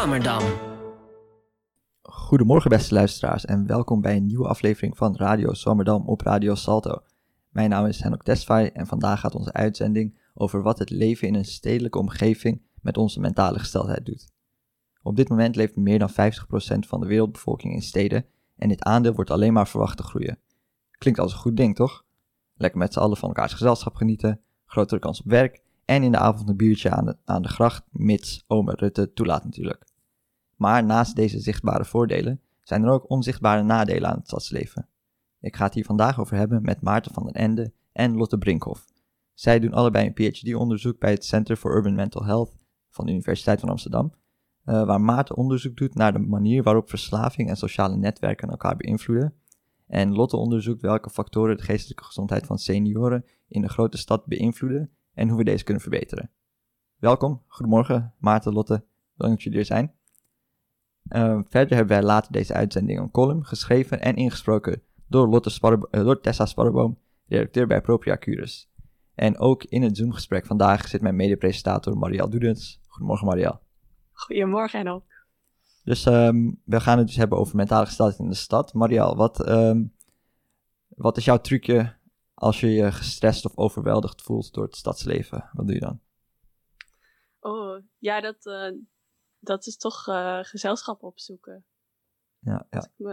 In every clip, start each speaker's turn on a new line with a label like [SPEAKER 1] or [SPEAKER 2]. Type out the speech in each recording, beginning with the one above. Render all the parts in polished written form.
[SPEAKER 1] Zwammerdam.
[SPEAKER 2] Goedemorgen beste luisteraars en welkom bij een nieuwe aflevering van Radio Zwammerdam op Radio Salto. Mijn naam is Henok Tesfaye en vandaag gaat onze uitzending over wat het leven in een stedelijke omgeving met onze mentale gesteldheid doet. Op dit moment leeft meer dan 50% van de wereldbevolking in steden en dit aandeel wordt alleen maar verwacht te groeien. Klinkt als een goed ding, toch? Lekker met z'n allen van elkaars gezelschap genieten, grotere kans op werk en in de avond een biertje aan de gracht, mits ome Rutte toelaat natuurlijk. Maar naast deze zichtbare voordelen zijn er ook onzichtbare nadelen aan het stadsleven. Ik ga het hier vandaag over hebben met Maarten van den Ende en Lotte Brinkhoff. Zij doen allebei een PhD-onderzoek bij het Center for Urban Mental Health van de Universiteit van Amsterdam, waar Maarten onderzoek doet naar de manier waarop verslaving en sociale netwerken elkaar beïnvloeden. En Lotte onderzoekt welke factoren de geestelijke gezondheid van senioren in de grote stad beïnvloeden en hoe we deze kunnen verbeteren. Welkom, goedemorgen Maarten, Lotte, bedankt dat jullie er zijn. Verder hebben wij later deze uitzending een column geschreven en ingesproken door Tessa Sparreboom, redacteur bij Propria Cures. En ook in het Zoom-gesprek vandaag zit mijn mede-presentator Marielle Doedens. Goedemorgen Marielle.
[SPEAKER 3] Goedemorgen Henok.
[SPEAKER 2] Dus we gaan het dus hebben over mentale gesteldheid in de stad. Marielle, wat is jouw trucje als je je gestrest of overweldigd voelt door het stadsleven? Wat doe je dan?
[SPEAKER 3] Oh, ja, dat is toch gezelschap opzoeken.
[SPEAKER 2] Ja.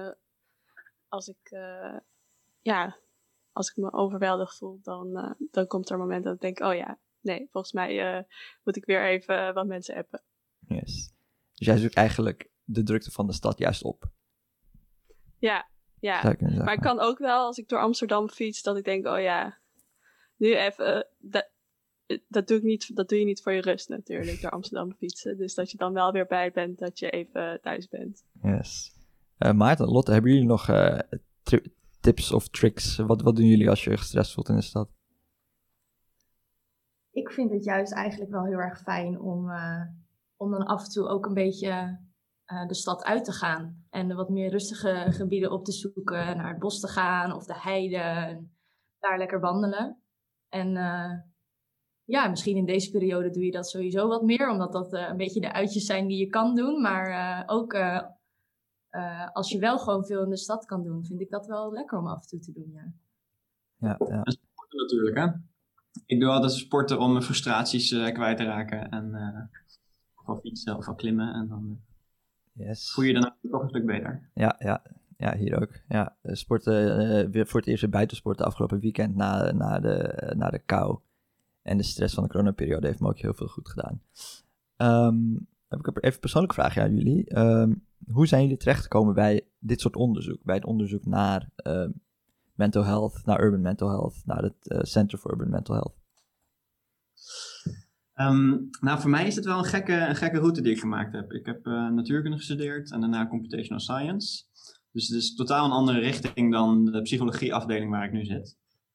[SPEAKER 3] Als ik me overweldigd voel, dan komt er een moment dat ik denk, oh ja, nee, volgens mij moet ik weer even wat mensen appen.
[SPEAKER 2] Yes. Dus jij zoekt eigenlijk de drukte van de stad juist op.
[SPEAKER 3] Ja. Maar ik kan ook wel, als ik door Amsterdam fiets, dat ik denk, oh ja, nu even, dat doe je niet voor je rust natuurlijk, door Amsterdam fietsen. Dus dat je dan wel weer bij bent dat je even thuis bent.
[SPEAKER 2] Yes. Maarten, Lotte, hebben jullie nog tips of tricks? Wat doen jullie als je gestrest voelt in de stad?
[SPEAKER 4] Ik vind het juist eigenlijk wel heel erg fijn om dan af en toe ook een beetje de stad uit te gaan. En wat meer rustige gebieden op te zoeken, naar het bos te gaan of de heide. En daar lekker wandelen. En misschien in deze periode doe je dat sowieso wat meer, omdat dat een beetje de uitjes zijn die je kan doen. Maar ook als je wel gewoon veel in de stad kan doen, vind ik dat wel lekker om af en toe te doen,
[SPEAKER 2] Ja.
[SPEAKER 5] En sporten natuurlijk, hè. Ik doe altijd sporten om mijn frustraties kwijt te raken. En of fietsen of klimmen. En dan voel je je dan toch een stuk beter.
[SPEAKER 2] Ja, hier ook. Ja, sporten, weer voor het eerst weer buitensporten afgelopen weekend na de kou. En de stress van de coronaperiode heeft me ook heel veel goed gedaan. Heb ik even een persoonlijke vraag aan jullie. Hoe zijn jullie terechtgekomen bij dit soort onderzoek? Bij het onderzoek naar mental health, naar urban mental health, naar het Center for Urban Mental Health?
[SPEAKER 5] Voor mij is het wel een gekke route die ik gemaakt heb. Ik heb natuurkunde gestudeerd en daarna computational science. Dus het is totaal een andere richting dan de psychologieafdeling waar ik nu zit.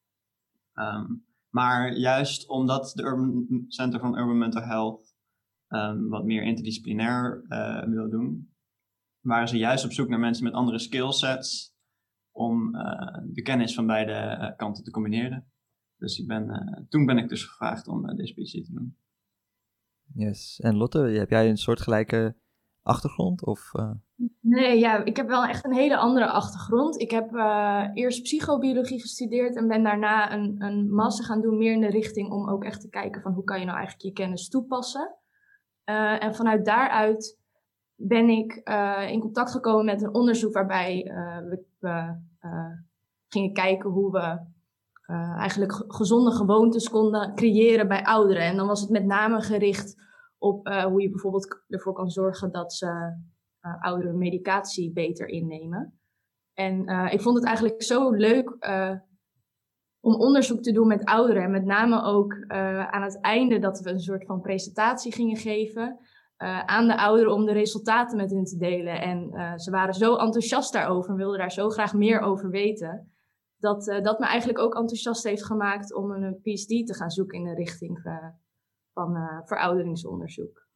[SPEAKER 5] Maar juist omdat de Urban Center van Urban Mental Health wat meer interdisciplinair wil doen, waren ze juist op zoek naar mensen met andere skillsets om de kennis van beide kanten te combineren. Dus toen ben ik dus gevraagd om deze PhD te doen.
[SPEAKER 2] Yes. En Lotte, heb jij een soortgelijke achtergrond? Of,
[SPEAKER 4] Nee, ja, ik heb wel echt een hele andere achtergrond. Ik heb eerst psychobiologie gestudeerd en ben daarna een master gaan doen, meer in de richting om ook echt te kijken van hoe kan je nou eigenlijk je kennis toepassen. En vanuit daaruit ben ik in contact gekomen met een onderzoek waarbij we gingen kijken hoe we eigenlijk gezonde gewoontes konden creëren bij ouderen. En dan was het met name gericht op hoe je bijvoorbeeld ervoor kan zorgen dat ze ouderen medicatie beter innemen. En ik vond het eigenlijk zo leuk om onderzoek te doen met ouderen. En met name ook aan het einde dat we een soort van presentatie gingen geven aan de ouderen om de resultaten met hen te delen. En ze waren zo enthousiast daarover en wilden daar zo graag meer over weten. Dat me eigenlijk ook enthousiast heeft gemaakt om een PhD te gaan zoeken in de richting van verouderingsonderzoek.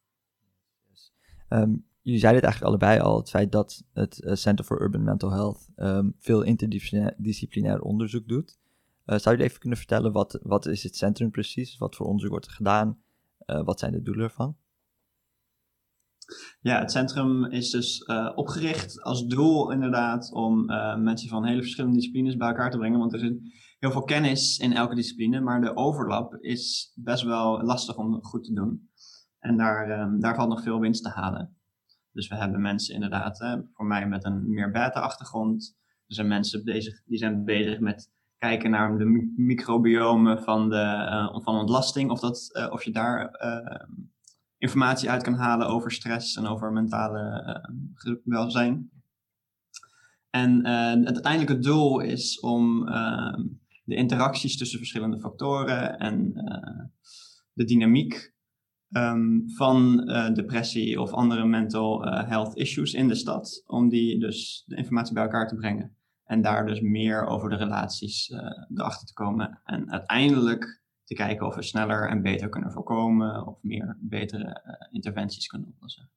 [SPEAKER 2] Jullie zeiden het eigenlijk allebei al, het feit dat het Center for Urban Mental Health veel interdisciplinair onderzoek doet. Zou je even kunnen vertellen, wat is het centrum precies? Wat voor onderzoek wordt er gedaan? Wat zijn de doelen ervan?
[SPEAKER 5] Ja, het centrum is dus opgericht als doel inderdaad om mensen van hele verschillende disciplines bij elkaar te brengen. Want er zit heel veel kennis in elke discipline, maar de overlap is best wel lastig om goed te doen. En daar valt nog veel winst te halen. Dus we hebben mensen inderdaad, voor mij met een meer beta-achtergrond. Er zijn mensen die zijn bezig met kijken naar de microbiomen van ontlasting. Of je daar informatie uit kan halen over stress en over mentale welzijn. En het uiteindelijke doel is om de interacties tussen verschillende factoren en de dynamiek van depressie of andere mental health issues in de stad, om de informatie bij elkaar te brengen. En daar dus meer over de relaties erachter te komen. En uiteindelijk te kijken of we sneller en beter kunnen voorkomen of betere interventies kunnen oplossen.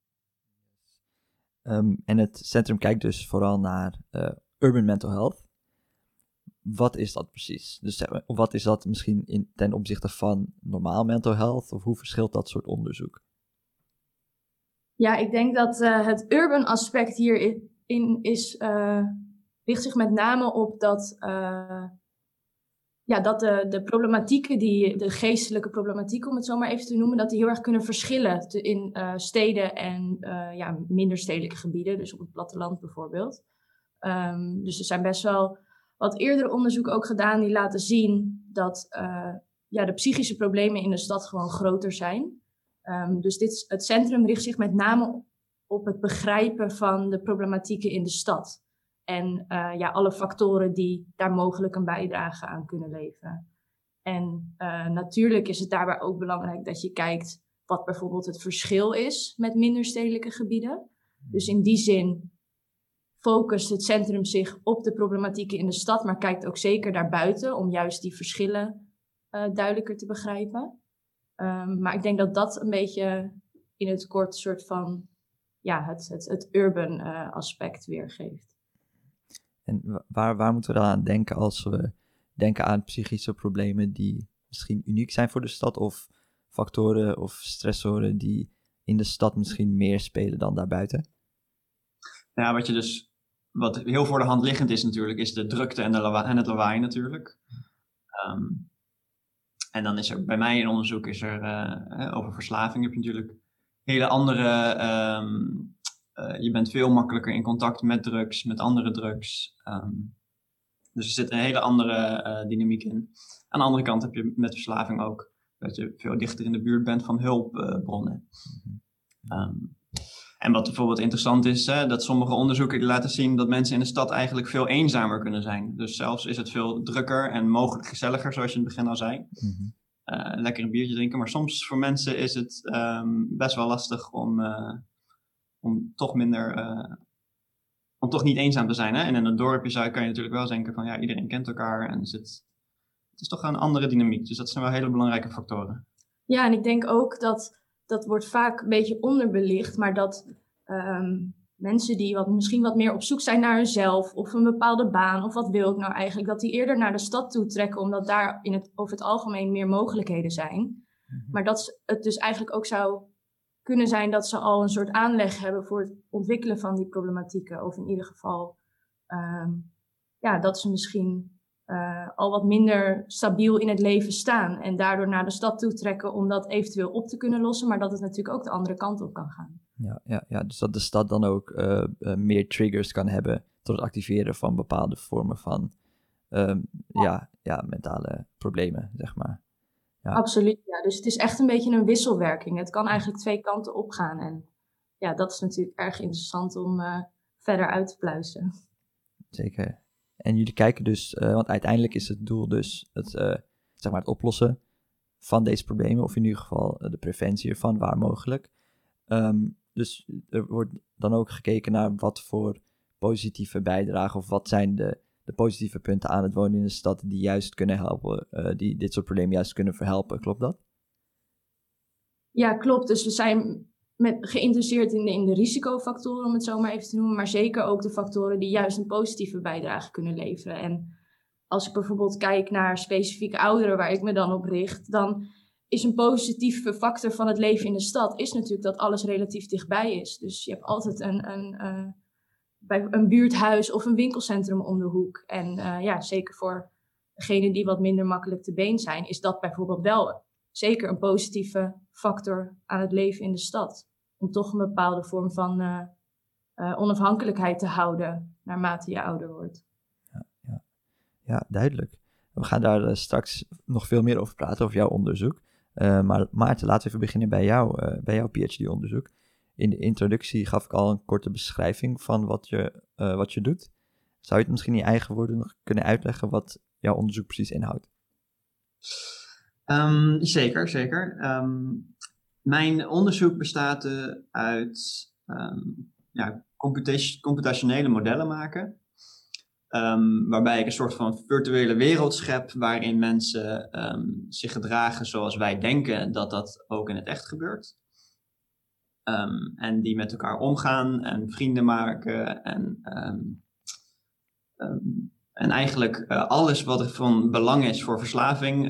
[SPEAKER 2] En het centrum kijkt dus vooral naar urban mental health. Wat is dat precies? Dus wat is dat misschien ten opzichte van normaal mental health? Of hoe verschilt dat soort onderzoek?
[SPEAKER 4] Ja, ik denk dat het urban aspect hierin richt zich met name op dat de problematieken, de geestelijke problematieken, om het zo maar even te noemen, dat die heel erg kunnen verschillen in steden en minder stedelijke gebieden, dus op het platteland bijvoorbeeld. Dus er zijn best wel wat eerdere onderzoeken ook gedaan die laten zien dat de psychische problemen in de stad gewoon groter zijn. Dus het centrum richt zich met name op het begrijpen van de problematieken in de stad. En alle factoren die daar mogelijk een bijdrage aan kunnen leveren. En natuurlijk is het daarbij ook belangrijk dat je kijkt wat bijvoorbeeld het verschil is met minder stedelijke gebieden. Dus in die zin focust het centrum zich op de problematieken in de stad, maar kijkt ook zeker daarbuiten om juist die verschillen duidelijker te begrijpen. Maar ik denk dat dat een beetje in het kort soort van het urban aspect weergeeft.
[SPEAKER 2] En waar moeten we dan aan denken als we denken aan psychische problemen die misschien uniek zijn voor de stad, of factoren of stressoren die in de stad misschien meer spelen dan daarbuiten?
[SPEAKER 5] Ja, wat heel voor de hand liggend is natuurlijk, is de drukte en het lawaai natuurlijk. En dan is er bij mij in onderzoek over verslaving heb je natuurlijk hele andere je bent veel makkelijker in contact met drugs, met andere drugs. Dus er zit een hele andere dynamiek in. Aan de andere kant heb je met verslaving ook dat je veel dichter in de buurt bent van hulpbronnen. En wat bijvoorbeeld interessant is, dat sommige onderzoeken laten zien dat mensen in de stad eigenlijk veel eenzamer kunnen zijn. Dus zelfs is het veel drukker en mogelijk gezelliger, zoals je in het begin al zei. Mm-hmm. Lekker een biertje drinken, maar soms voor mensen is het best wel lastig om toch niet eenzaam te zijn. Hè? En in een dorpje kan je natuurlijk wel denken van iedereen kent elkaar en het is toch een andere dynamiek. Dus dat zijn wel hele belangrijke factoren.
[SPEAKER 4] Ja, en ik denk ook dat wordt vaak een beetje onderbelicht, maar dat mensen die misschien wat meer op zoek zijn naar hunzelf of een bepaalde baan of wat wil ik nou eigenlijk, dat die eerder naar de stad toe trekken, omdat daar over het algemeen meer mogelijkheden zijn. Mm-hmm. Maar dat het dus eigenlijk ook zou kunnen zijn dat ze al een soort aanleg hebben voor het ontwikkelen van die problematieken. Of in ieder geval dat ze misschien al wat minder stabiel in het leven staan. En daardoor naar de stad toe trekken om dat eventueel op te kunnen lossen. Maar dat het natuurlijk ook de andere kant op kan gaan.
[SPEAKER 2] Ja, dus dat de stad dan ook meer triggers kan hebben tot het activeren van bepaalde vormen van mentale problemen, zeg maar.
[SPEAKER 4] Ja. Absoluut, ja. Dus het is echt een beetje een wisselwerking. Het kan eigenlijk twee kanten opgaan. En dat is natuurlijk erg interessant om verder uit te pluizen.
[SPEAKER 2] Zeker. En jullie kijken dus, want uiteindelijk is het doel dus het oplossen van deze problemen, of in ieder geval de preventie ervan, waar mogelijk. Dus er wordt dan ook gekeken naar wat voor positieve bijdragen, of wat zijn de positieve punten aan het wonen in de stad die juist kunnen helpen, die dit soort problemen juist kunnen verhelpen. Klopt dat?
[SPEAKER 4] Ja, klopt. Dus we zijn geïnteresseerd in de risicofactoren, om het zo maar even te noemen, maar zeker ook de factoren die juist een positieve bijdrage kunnen leveren. En als ik bijvoorbeeld kijk naar specifieke ouderen waar ik me dan op richt, dan is een positieve factor van het leven in de stad, is natuurlijk dat alles relatief dichtbij is. Dus je hebt altijd bij een buurthuis of een winkelcentrum om de hoek. En zeker voor degenen die wat minder makkelijk te been zijn, is dat bijvoorbeeld wel zeker een positieve factor aan het leven in de stad. Om toch een bepaalde vorm van onafhankelijkheid te houden naarmate je ouder wordt.
[SPEAKER 2] Ja, duidelijk. We gaan daar straks nog veel meer over praten, over jouw onderzoek. Maar Maarten, laten we even beginnen bij jouw PhD-onderzoek. In de introductie gaf ik al een korte beschrijving van wat je doet. Zou je het misschien in je eigen woorden nog kunnen uitleggen wat jouw onderzoek precies inhoudt?
[SPEAKER 5] Zeker. Mijn onderzoek bestaat uit computationele modellen maken. Waarbij ik een soort van virtuele wereld schep waarin mensen zich gedragen zoals wij denken dat ook in het echt gebeurt. En die met elkaar omgaan en vrienden maken en eigenlijk alles wat van belang is voor verslaving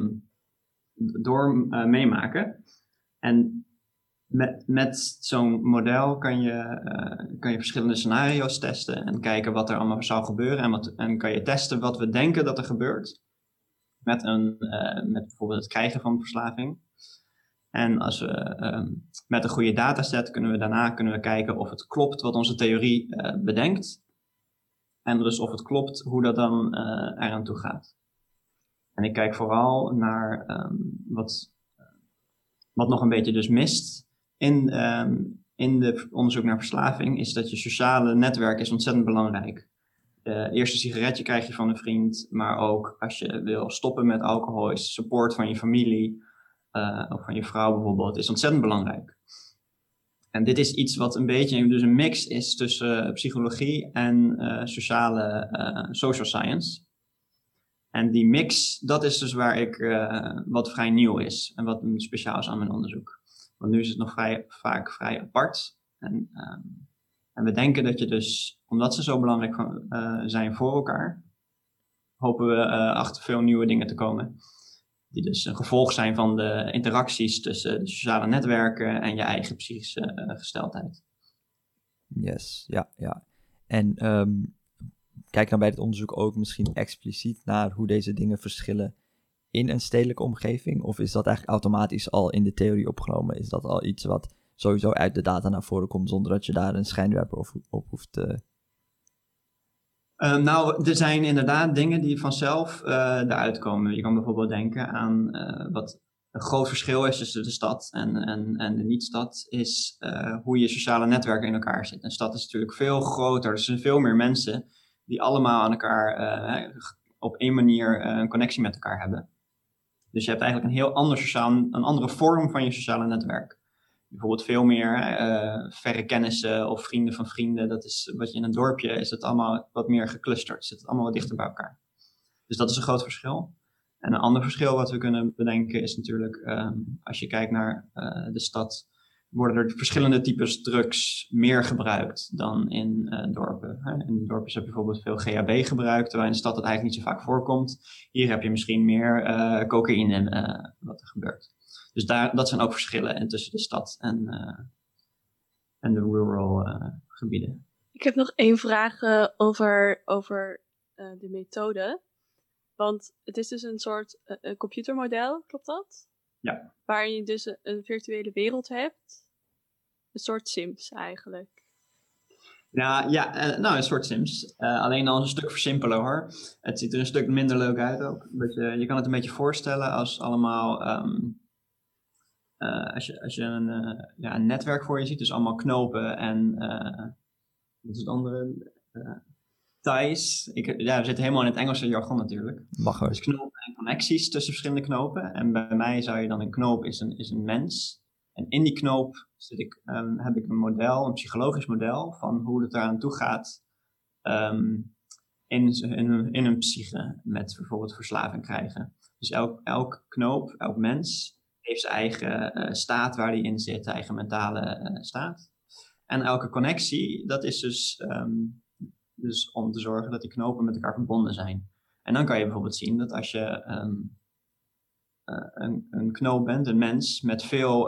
[SPEAKER 5] meemaken. En met zo'n model kan je verschillende scenario's testen en kijken wat er allemaal zou gebeuren. En kan je testen wat we denken dat er gebeurt met bijvoorbeeld het krijgen van verslaving. En als we met een goede dataset kunnen we kijken of het klopt wat onze theorie bedenkt. En dus of het klopt hoe dat dan eraan toe gaat. En ik kijk vooral naar wat nog een beetje dus mist in de onderzoek naar verslaving, is dat je sociale netwerk is ontzettend belangrijk. Eerste sigaretje krijg je van een vriend, maar ook als je wil stoppen met alcohol is support van je familie of van je vrouw bijvoorbeeld, is ontzettend belangrijk. En dit is iets wat een beetje dus een mix is tussen psychologie en social science. En die mix, dat is dus waar wat vrij nieuw is en wat speciaal is aan mijn onderzoek. Want nu is het nog vaak vrij apart. En we denken dat je dus, omdat ze zo belangrijk zijn voor elkaar, hopen we achter veel nieuwe dingen te komen. Die dus een gevolg zijn van de interacties tussen de sociale netwerken en je eigen psychische gesteldheid.
[SPEAKER 2] Yes, ja. En kijk dan bij het onderzoek ook misschien expliciet naar hoe deze dingen verschillen in een stedelijke omgeving? Of is dat eigenlijk automatisch al in de theorie opgenomen? Is dat al iets wat sowieso uit de data naar voren komt zonder dat je daar een schijnwerper op hoeft te...
[SPEAKER 5] Er zijn inderdaad dingen die vanzelf eruit komen. Je kan bijvoorbeeld denken aan wat een groot verschil is tussen de stad en de niet-stad, is hoe je sociale netwerken in elkaar zitten. Een stad is natuurlijk veel groter, er zijn veel meer mensen die allemaal aan elkaar op één manier een connectie met elkaar hebben. Dus je hebt eigenlijk een heel een andere vorm van je sociale netwerk. Bijvoorbeeld veel meer verre kennissen of vrienden van vrienden. Dat is wat je in een dorpje is het allemaal wat meer geclusterd. Zit het allemaal wat dichter bij elkaar. Dus dat is een groot verschil. En een ander verschil wat we kunnen bedenken is natuurlijk, als je kijkt naar de stad, worden er verschillende types drugs meer gebruikt dan in dorpen. In dorpen heb je bijvoorbeeld veel GHB gebruikt, terwijl in de stad dat eigenlijk niet zo vaak voorkomt. Hier heb je misschien meer cocaïne wat er gebeurt. Dus dat zijn ook verschillen tussen de stad en de rural gebieden.
[SPEAKER 3] Ik heb nog 1 vraag over de methode. Want het is dus een soort computermodel, klopt dat?
[SPEAKER 5] Ja.
[SPEAKER 3] Waarin je dus een virtuele wereld hebt. Een soort Sims eigenlijk.
[SPEAKER 5] Een soort Sims. Alleen al een stuk versimpelen hoor. Het ziet er een stuk minder leuk uit ook. Je kan het een beetje voorstellen als allemaal... als je een netwerk voor je ziet, dus allemaal knopen en wat is het andere? Ties. We zitten helemaal in het Engelse jargon natuurlijk.
[SPEAKER 2] Mag ook.
[SPEAKER 5] Dus knopen en connecties tussen verschillende knopen. En bij mij zou je dan een knoop is een mens. En in die knoop heb ik een model, een psychologisch model van hoe het eraan toe gaat in een psyche met bijvoorbeeld verslaving krijgen. Dus elk knoop, elk mens heeft zijn eigen staat waar hij in zit, eigen mentale staat. En elke connectie, dat is dus om te zorgen dat die knopen met elkaar verbonden zijn. En dan kan je bijvoorbeeld zien dat als je een knoop bent, een mens met veel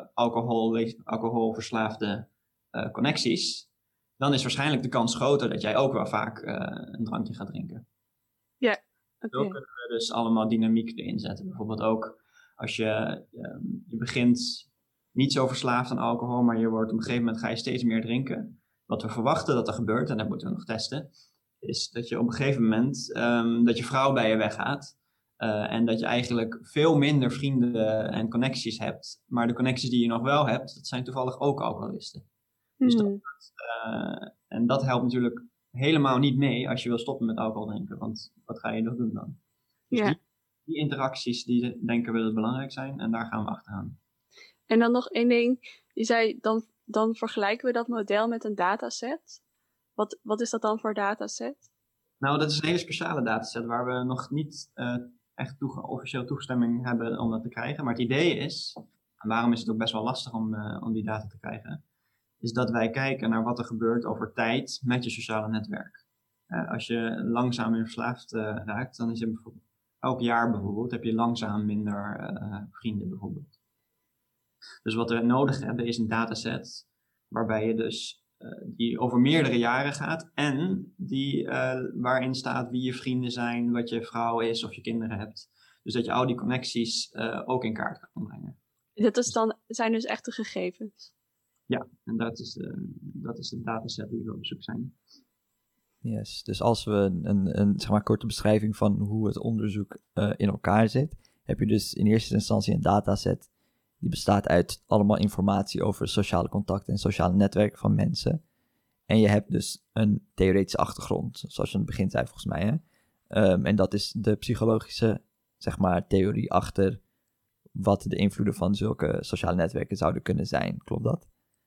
[SPEAKER 5] alcoholverslaafde connecties, dan is waarschijnlijk de kans groter dat jij ook wel vaak een drankje gaat drinken.
[SPEAKER 3] Ja,
[SPEAKER 5] Zo kunnen we dus allemaal dynamiek erin zetten. Bijvoorbeeld ook als je begint niet zo verslaafd aan alcohol, maar je wordt op een gegeven moment ga je steeds meer drinken. Wat we verwachten dat er gebeurt, en dat moeten we nog testen, is dat je op een gegeven moment dat je vrouw bij je weggaat. En dat je eigenlijk veel minder vrienden en connecties hebt. Maar de connecties die je nog wel hebt, dat zijn toevallig ook alcoholisten. Dus en dat helpt natuurlijk helemaal niet mee als je wil stoppen met alcohol drinken. Want wat ga je nog doen dan? Dus die interacties, die denken we dat belangrijk zijn. En daar gaan we achteraan.
[SPEAKER 3] En dan nog één ding. Je zei, dan vergelijken we dat model met een dataset. Wat is dat dan voor dataset?
[SPEAKER 5] Nou, dat is een hele speciale dataset waar we nog niet echt officieel toestemming hebben om dat te krijgen. Maar het idee is, en waarom is het ook best wel lastig om die data te krijgen, is dat wij kijken naar wat er gebeurt over tijd met je sociale netwerk. Als je langzaam weer verslaafd raakt, dan is je bijvoorbeeld elk jaar bijvoorbeeld heb je langzaam minder vrienden bijvoorbeeld. Dus wat we nodig hebben is een dataset waarbij je dus die over meerdere jaren gaat en die waarin staat wie je vrienden zijn, wat je vrouw is of je kinderen hebt. Dus dat je al die connecties ook in kaart kan brengen.
[SPEAKER 3] Zijn dus echte gegevens?
[SPEAKER 5] Ja, en dat is de dataset die we op zoek zijn.
[SPEAKER 2] Yes, dus als we een zeg maar, korte beschrijving van hoe het onderzoek in elkaar zit, heb je dus in eerste instantie een dataset die bestaat uit allemaal informatie over sociale contacten en sociale netwerken van mensen. En je hebt dus een theoretische achtergrond, zoals je aan het begin zei volgens mij. Hè? En dat is de psychologische zeg maar, theorie achter wat de invloeden van zulke sociale netwerken zouden kunnen zijn. Klopt dat?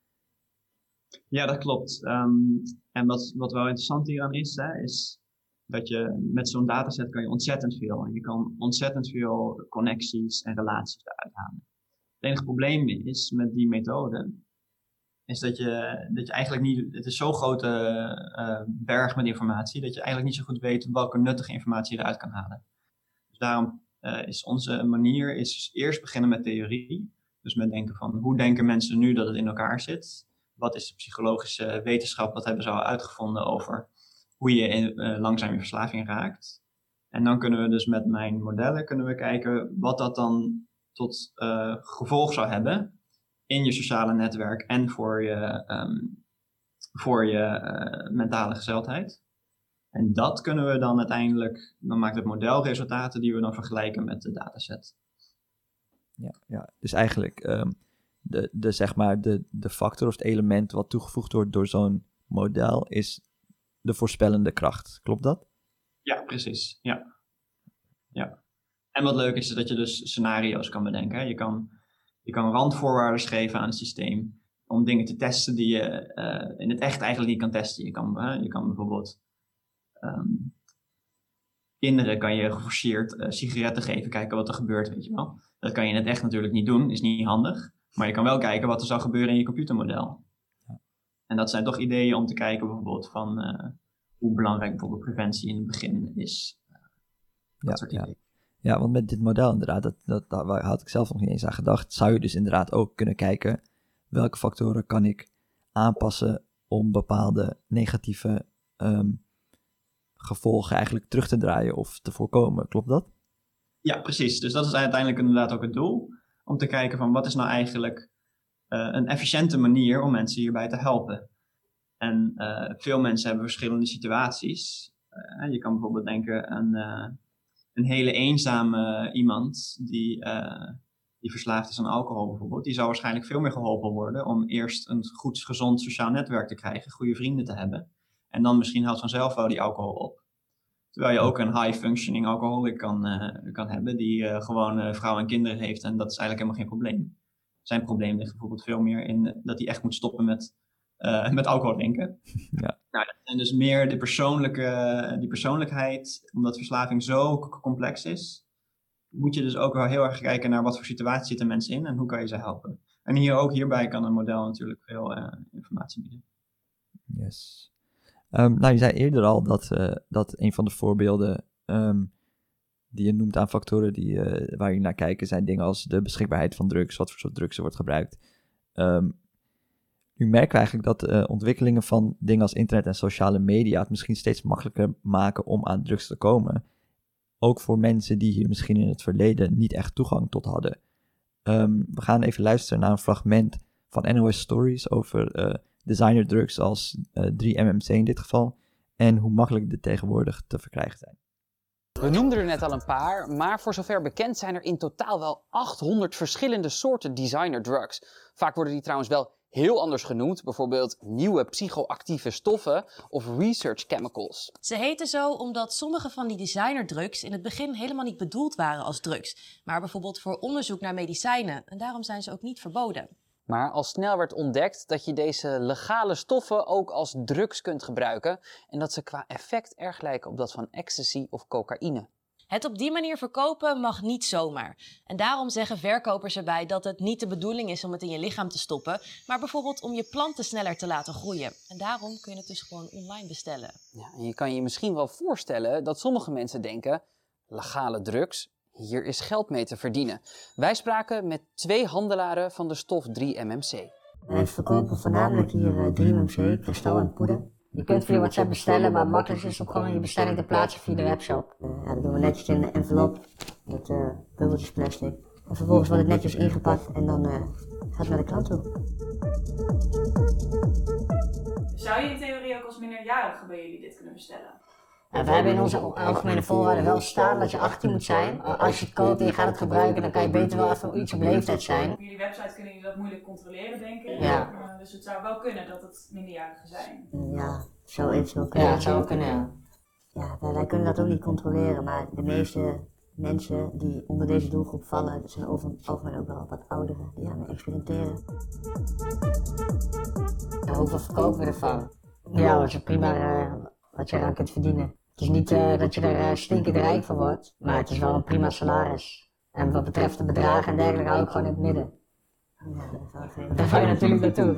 [SPEAKER 5] Ja, dat klopt. En wat wel interessant hieraan is, is dat je met zo'n dataset kan je ontzettend veel. En je kan ontzettend veel connecties en relaties eruit halen. Het enige probleem is met die methode, is dat je eigenlijk niet, het is zo'n grote berg met informatie, dat je eigenlijk niet zo goed weet welke nuttige informatie je eruit kan halen. Dus daarom is onze manier eerst beginnen met theorie. Dus met denken van, hoe denken mensen nu dat het in elkaar zit? Wat is de psychologische wetenschap? Wat hebben ze al uitgevonden over hoe je langzaam in verslaving raakt? En dan kunnen we dus met mijn modellen kijken wat dat dan tot gevolg zou hebben in je sociale netwerk en voor je mentale gesteldheid. En dat kunnen we dan uiteindelijk, dan maakt het model resultaten die we dan vergelijken met de dataset.
[SPEAKER 2] Ja. Dus eigenlijk zeg maar de factor of het element wat toegevoegd wordt door zo'n model is de voorspellende kracht. Klopt dat?
[SPEAKER 5] Ja, precies. Ja. En wat leuk is dat je dus scenario's kan bedenken. Hè? Je kan randvoorwaarden geven aan het systeem om dingen te testen die je in het echt eigenlijk niet kan testen. Je kan bijvoorbeeld kinderen kan je geforceerd sigaretten geven, kijken wat er gebeurt, weet je wel. Dat kan je in het echt natuurlijk niet doen, is niet handig. Maar je kan wel kijken wat er zou gebeuren in je computermodel. En dat zijn toch ideeën om te kijken bijvoorbeeld van hoe belangrijk bijvoorbeeld preventie in het begin is. Dat soort ideeën.
[SPEAKER 2] Ja, want met dit model inderdaad, daar had ik zelf nog niet eens aan gedacht, zou je dus inderdaad ook kunnen kijken welke factoren kan ik aanpassen om bepaalde negatieve gevolgen eigenlijk terug te draaien of te voorkomen. Klopt dat?
[SPEAKER 5] Ja, precies. Dus dat is uiteindelijk inderdaad ook het doel. Om te kijken van wat is nou eigenlijk een efficiënte manier om mensen hierbij te helpen. En veel mensen hebben verschillende situaties. Je kan bijvoorbeeld denken aan een hele eenzame iemand die verslaafd is aan alcohol bijvoorbeeld. Die zou waarschijnlijk veel meer geholpen worden om eerst een goed, gezond sociaal netwerk te krijgen, goede vrienden te hebben. En dan misschien haalt vanzelf wel die alcohol op. Terwijl je ook een high-functioning alcoholic kan hebben die gewoon vrouw en kinderen heeft en dat is eigenlijk helemaal geen probleem. Zijn probleem ligt bijvoorbeeld veel meer in dat hij echt moet stoppen met alcohol drinken. Ja. Nou, dat zijn dus meer die persoonlijkheid, omdat verslaving zo complex is, moet je dus ook wel heel erg kijken naar wat voor situatie zitten mensen in en hoe kan je ze helpen. En hierbij kan een model natuurlijk veel informatie bieden.
[SPEAKER 2] Yes. Nou, je zei eerder al dat een van de voorbeelden die je noemt aan factoren waar je naar kijken zijn dingen als de beschikbaarheid van drugs, wat voor soort drugs er wordt gebruikt. Nu merken we eigenlijk dat de ontwikkelingen van dingen als internet en sociale media het misschien steeds makkelijker maken om aan drugs te komen. Ook voor mensen die hier misschien in het verleden niet echt toegang tot hadden. We gaan even luisteren naar een fragment van NOS Stories over designerdrugs als 3-MMC in dit geval. En hoe makkelijk dit tegenwoordig te verkrijgen zijn.
[SPEAKER 1] We noemden er net al een paar, maar voor zover bekend zijn er in totaal wel 800 verschillende soorten designerdrugs. Vaak worden die trouwens wel heel anders genoemd, bijvoorbeeld nieuwe psychoactieve stoffen of research chemicals.
[SPEAKER 6] Ze heten zo omdat sommige van die designerdrugs in het begin helemaal niet bedoeld waren als drugs, maar bijvoorbeeld voor onderzoek naar medicijnen en daarom zijn ze ook niet verboden.
[SPEAKER 1] Maar al snel werd ontdekt dat je deze legale stoffen ook als drugs kunt gebruiken en dat ze qua effect erg lijken op dat van ecstasy of cocaïne.
[SPEAKER 6] Het op die manier verkopen mag niet zomaar. En daarom zeggen verkopers erbij dat het niet de bedoeling is om het in je lichaam te stoppen, maar bijvoorbeeld om je planten sneller te laten groeien. En daarom kun je het dus gewoon online bestellen.
[SPEAKER 1] Ja, en je kan je misschien wel voorstellen dat sommige mensen denken, legale drugs, hier is geld mee te verdienen. Wij spraken met 2 handelaren van de stof 3-MMC.
[SPEAKER 7] Wij verkopen voornamelijk hier 3-MMC, kristal en poeder. Je kunt via WhatsApp bestellen, maar het makkelijkste is om gewoon je bestelling te plaatsen via de webshop. Dat doen we netjes in een envelop met bubbeltjes plastic. En vervolgens wordt het netjes ingepakt en dan gaat het naar de klant toe.
[SPEAKER 8] Zou je in theorie ook als minderjarige bij jullie dit kunnen bestellen?
[SPEAKER 7] We hebben in onze algemene voorwaarden wel staan dat je 18 moet zijn. Als je het koopt en je gaat het gebruiken, dan kan je beter wel even iets op leeftijd zijn.
[SPEAKER 8] Op jullie website kunnen jullie dat moeilijk controleren, denk ik.
[SPEAKER 7] Ja.
[SPEAKER 8] Dus het zou wel kunnen dat het minderjarigen zijn.
[SPEAKER 7] Ja, zou eventueel kunnen.
[SPEAKER 6] Ja, het zou ook kunnen, ja.
[SPEAKER 7] Ja, wij kunnen dat ook niet controleren, maar de meeste mensen die onder deze doelgroep vallen, dat zijn over het algemeen ook wel wat ouderen die aan experimenteren.
[SPEAKER 6] Ja, hoeveel verkopen we ervan?
[SPEAKER 7] Ja, dat is prima wat je eraan kunt verdienen. Het is niet dat je er stinkend rijk van wordt, maar het is wel een prima salaris. En wat betreft de bedragen en dergelijke hou ik gewoon in het midden. Ja, daar ga je natuurlijk naartoe.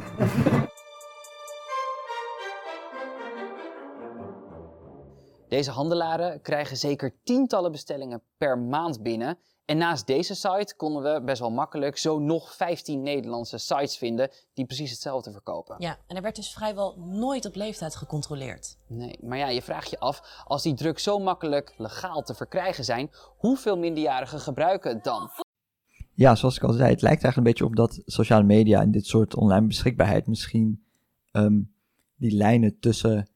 [SPEAKER 1] Deze handelaren krijgen zeker tientallen bestellingen per maand binnen. En naast deze site konden we best wel makkelijk zo nog 15 Nederlandse sites vinden die precies hetzelfde verkopen.
[SPEAKER 6] Ja, en er werd dus vrijwel nooit op leeftijd gecontroleerd.
[SPEAKER 1] Nee, maar ja, je vraagt je af, als die drugs zo makkelijk legaal te verkrijgen zijn, hoeveel minderjarigen gebruiken het dan?
[SPEAKER 2] Ja, zoals ik al zei, het lijkt eigenlijk een beetje op dat sociale media en dit soort online beschikbaarheid misschien die lijnen tussen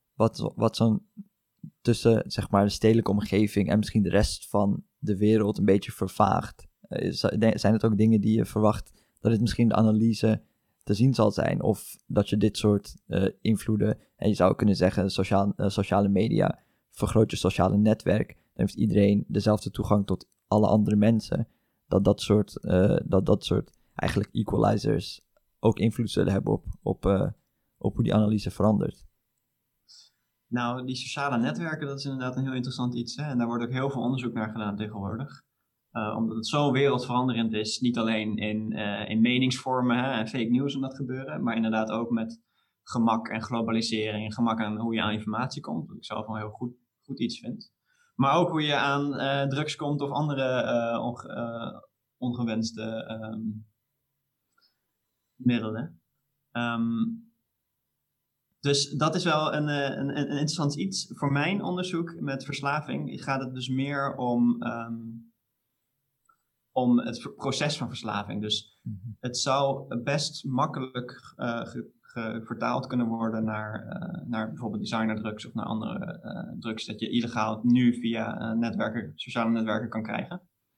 [SPEAKER 2] tussen zeg maar de stedelijke omgeving en misschien de rest van de wereld een beetje vervaagt. Zijn het ook dingen die je verwacht dat het misschien de analyse te zien zal zijn? Of dat je dit soort invloeden, en je zou kunnen zeggen sociale media vergroot je sociale netwerk, dan heeft iedereen dezelfde toegang tot alle andere mensen. Dat soort eigenlijk equalizers ook invloed zullen hebben op hoe die analyse verandert.
[SPEAKER 5] Nou, die sociale netwerken, dat is inderdaad een heel interessant iets. Hè? En daar wordt ook heel veel onderzoek naar gedaan tegenwoordig. Omdat het zo wereldveranderend is. Niet alleen in meningsvormen en fake news en dat gebeuren. Maar inderdaad ook met gemak en globalisering. En gemak aan hoe je aan informatie komt. Wat ik zelf wel heel goed iets vind. Maar ook hoe je aan drugs komt of andere ongewenste middelen. Dus dat is wel een interessant iets. Voor mijn onderzoek met verslaving gaat het dus meer om het proces van verslaving. Dus het zou best makkelijk vertaald kunnen worden naar bijvoorbeeld designerdrugs of naar andere drugs dat je illegaal nu via sociale netwerken kan krijgen.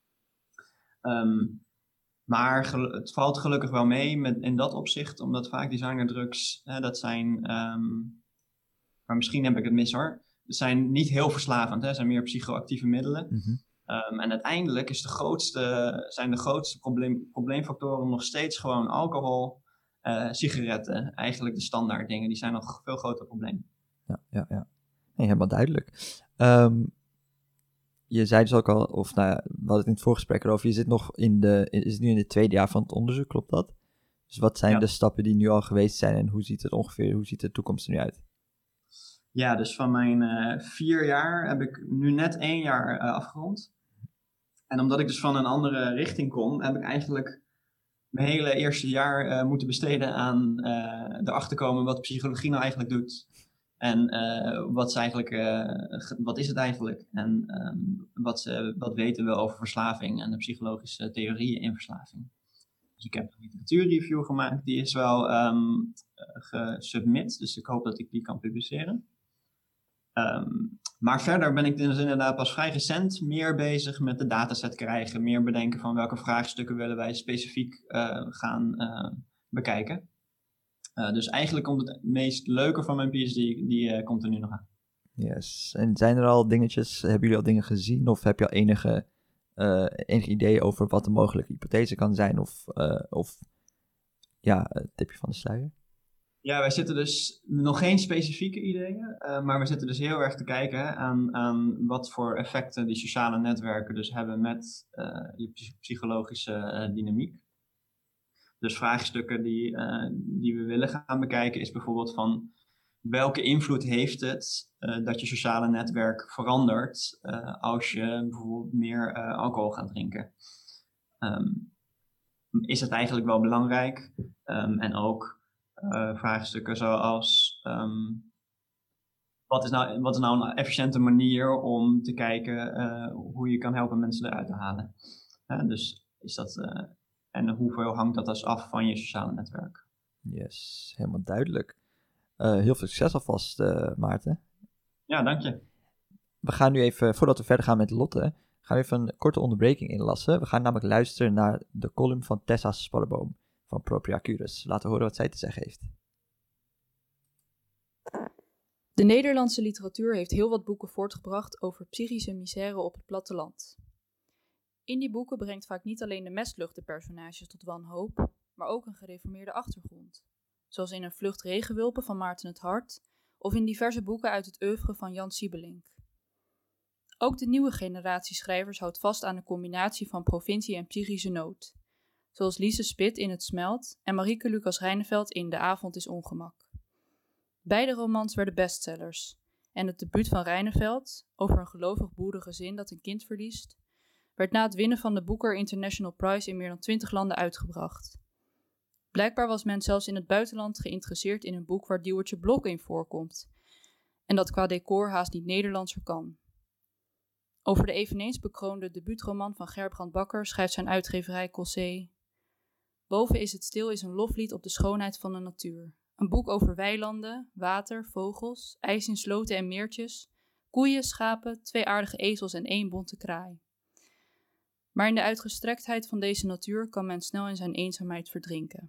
[SPEAKER 5] Maar het valt gelukkig wel mee in dat opzicht, omdat vaak designerdrugs, dat zijn, maar misschien heb ik het mis hoor, het zijn niet heel verslavend, het zijn meer psychoactieve middelen. En uiteindelijk zijn de grootste probleemfactoren nog steeds gewoon alcohol, sigaretten, eigenlijk de standaard dingen, die zijn nog veel groter probleem.
[SPEAKER 2] Ja. Nee, helemaal duidelijk. Je zei dus ook al, of nou ja, we hadden het in het voorgesprek erover, je zit nu in het tweede jaar van het onderzoek, klopt dat? Dus wat zijn de stappen die nu al geweest zijn en hoe ziet de toekomst er nu uit?
[SPEAKER 5] Ja, dus van mijn 4 jaar heb ik nu net 1 jaar afgerond. En omdat ik dus van een andere richting kom, heb ik eigenlijk mijn hele eerste jaar moeten besteden aan erachter komen wat psychologie nou eigenlijk doet. En wat is het eigenlijk? En wat weten we over verslaving en de psychologische theorieën in verslaving? Dus ik heb een literatuurreview gemaakt, die is wel gesubmit, dus ik hoop dat ik die kan publiceren. Maar verder ben ik dus inderdaad pas vrij recent meer bezig met de dataset krijgen, meer bedenken van welke vraagstukken willen wij specifiek gaan bekijken. Dus eigenlijk komt het meest leuke van mijn PhD, die komt er nu nog aan.
[SPEAKER 2] Yes, en zijn er al dingetjes, hebben jullie al dingen gezien of heb je al enige idee over wat de mogelijke hypothese kan zijn of het tipje van de sluier?
[SPEAKER 5] Ja, wij zitten dus nog geen specifieke ideeën, maar we zitten dus heel erg te kijken aan wat voor effecten die sociale netwerken dus hebben met je psychologische dynamiek. Dus vraagstukken die we willen gaan bekijken is bijvoorbeeld van welke invloed heeft het dat je sociale netwerk verandert als je bijvoorbeeld meer alcohol gaat drinken. Is het eigenlijk wel belangrijk? En ook vraagstukken zoals wat is nou een efficiënte manier om te kijken hoe je kan helpen mensen eruit te halen. Dus is dat en hoeveel hangt dat dus af van je sociale netwerk?
[SPEAKER 2] Yes, helemaal duidelijk. Heel veel succes alvast, Maarten.
[SPEAKER 5] Ja, dank je.
[SPEAKER 2] We gaan nu even, voordat we verder gaan met Lotte, gaan we even een korte onderbreking inlassen. We gaan namelijk luisteren naar de column van Tessa Sparreboom van Propria Cures. Laten we horen wat zij te zeggen heeft.
[SPEAKER 9] De Nederlandse literatuur heeft heel wat boeken voortgebracht over psychische misère op het platteland. In die boeken brengt vaak niet alleen de mestlucht de personages tot wanhoop, maar ook een gereformeerde achtergrond. Zoals in Een vlucht regenwulpen van Maarten het Hart of in diverse boeken uit het oeuvre van Jan Siebelink. Ook de nieuwe generatie schrijvers houdt vast aan de combinatie van provincie en psychische nood. Zoals Lise Spit in Het Smelt en Marieke Lucas Reineveld in De avond is ongemak. Beide romans werden bestsellers en het debuut van Reineveld, over een gelovig boerengezin dat een kind verliest, werd na het winnen van de Booker International Prize in meer dan 20 landen uitgebracht. Blijkbaar was men zelfs in het buitenland geïnteresseerd in een boek waar Diewertje Blok in voorkomt en dat qua decor haast niet Nederlandser kan. Over de eveneens bekroonde debuutroman van Gerbrand Bakker schrijft zijn uitgeverij Cossé: Boven is het stil is een loflied op de schoonheid van de natuur. Een boek over weilanden, water, vogels, ijs in sloten en meertjes, koeien, schapen, 2 aardige ezels en 1 bonte kraai. Maar in de uitgestrektheid van deze natuur kan men snel in zijn eenzaamheid verdrinken.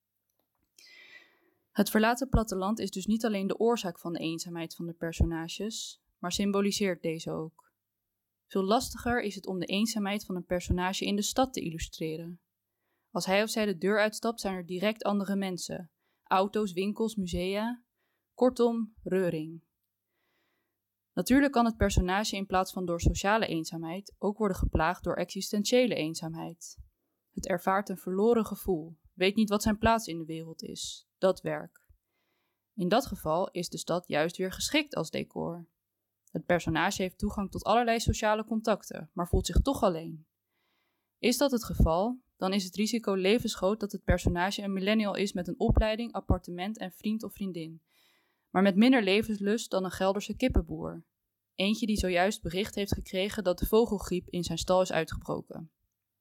[SPEAKER 9] Het verlaten platteland is dus niet alleen de oorzaak van de eenzaamheid van de personages, maar symboliseert deze ook. Veel lastiger is het om de eenzaamheid van een personage in de stad te illustreren. Als hij of zij de deur uitstapt, zijn er direct andere mensen. Auto's, winkels, musea. Kortom, reuring. Natuurlijk kan het personage in plaats van door sociale eenzaamheid ook worden geplaagd door existentiële eenzaamheid. Het ervaart een verloren gevoel, weet niet wat zijn plaats in de wereld is, dat werk. In dat geval is de stad juist weer geschikt als decor. Het personage heeft toegang tot allerlei sociale contacten, maar voelt zich toch alleen. Is dat het geval, dan is het risico levensgroot dat het personage een millennial is met een opleiding, appartement en vriend of vriendin, maar met minder levenslust dan een Gelderse kippenboer. Eentje die zojuist bericht heeft gekregen dat de vogelgriep in zijn stal is uitgebroken.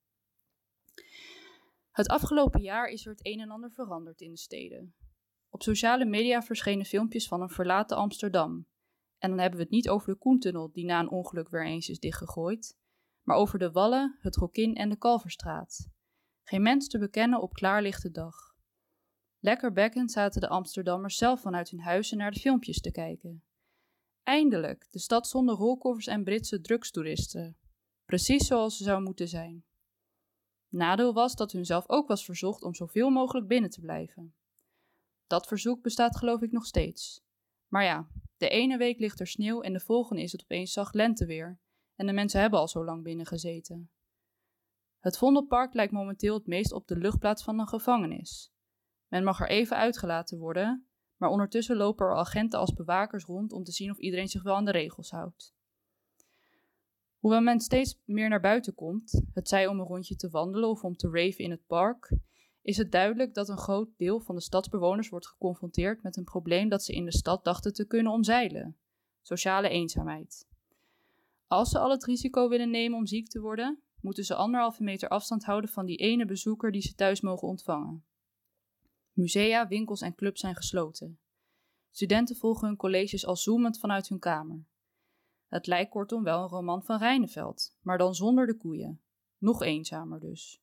[SPEAKER 9] Het afgelopen jaar is er het een en ander veranderd in de steden. Op sociale media verschenen filmpjes van een verlaten Amsterdam. En dan hebben we het niet over de Koentunnel die na een ongeluk weer eens is dichtgegooid, maar over de Wallen, het Rokin en de Kalverstraat. Geen mens te bekennen op klaarlichte dag. Lekker bekkend zaten de Amsterdammers zelf vanuit hun huizen naar de filmpjes te kijken. Eindelijk, de stad zonder rolkoffers en Britse drugstoeristen. Precies zoals ze zou moeten zijn. Nadeel was dat hun zelf ook was verzocht om zoveel mogelijk binnen te blijven. Dat verzoek bestaat geloof ik nog steeds. Maar ja, de ene week ligt er sneeuw en de volgende is het opeens zacht lenteweer. En de mensen hebben al zo lang binnen gezeten. Het Vondelpark lijkt momenteel het meest op de luchtplaats van een gevangenis. Men mag er even uitgelaten worden, maar ondertussen lopen er agenten als bewakers rond om te zien of iedereen zich wel aan de regels houdt. Hoewel men steeds meer naar buiten komt, het zij om een rondje te wandelen of om te raven in het park, is het duidelijk dat een groot deel van de stadsbewoners wordt geconfronteerd met een probleem dat ze in de stad dachten te kunnen omzeilen: sociale eenzaamheid. Als ze al het risico willen nemen om ziek te worden, moeten ze 1,5 meter afstand houden van die ene bezoeker die ze thuis mogen ontvangen. Musea, winkels en clubs zijn gesloten. Studenten volgen hun colleges al zoemend vanuit hun kamer. Het lijkt kortom wel een roman van Rijneveld, maar dan zonder de koeien. Nog eenzamer dus.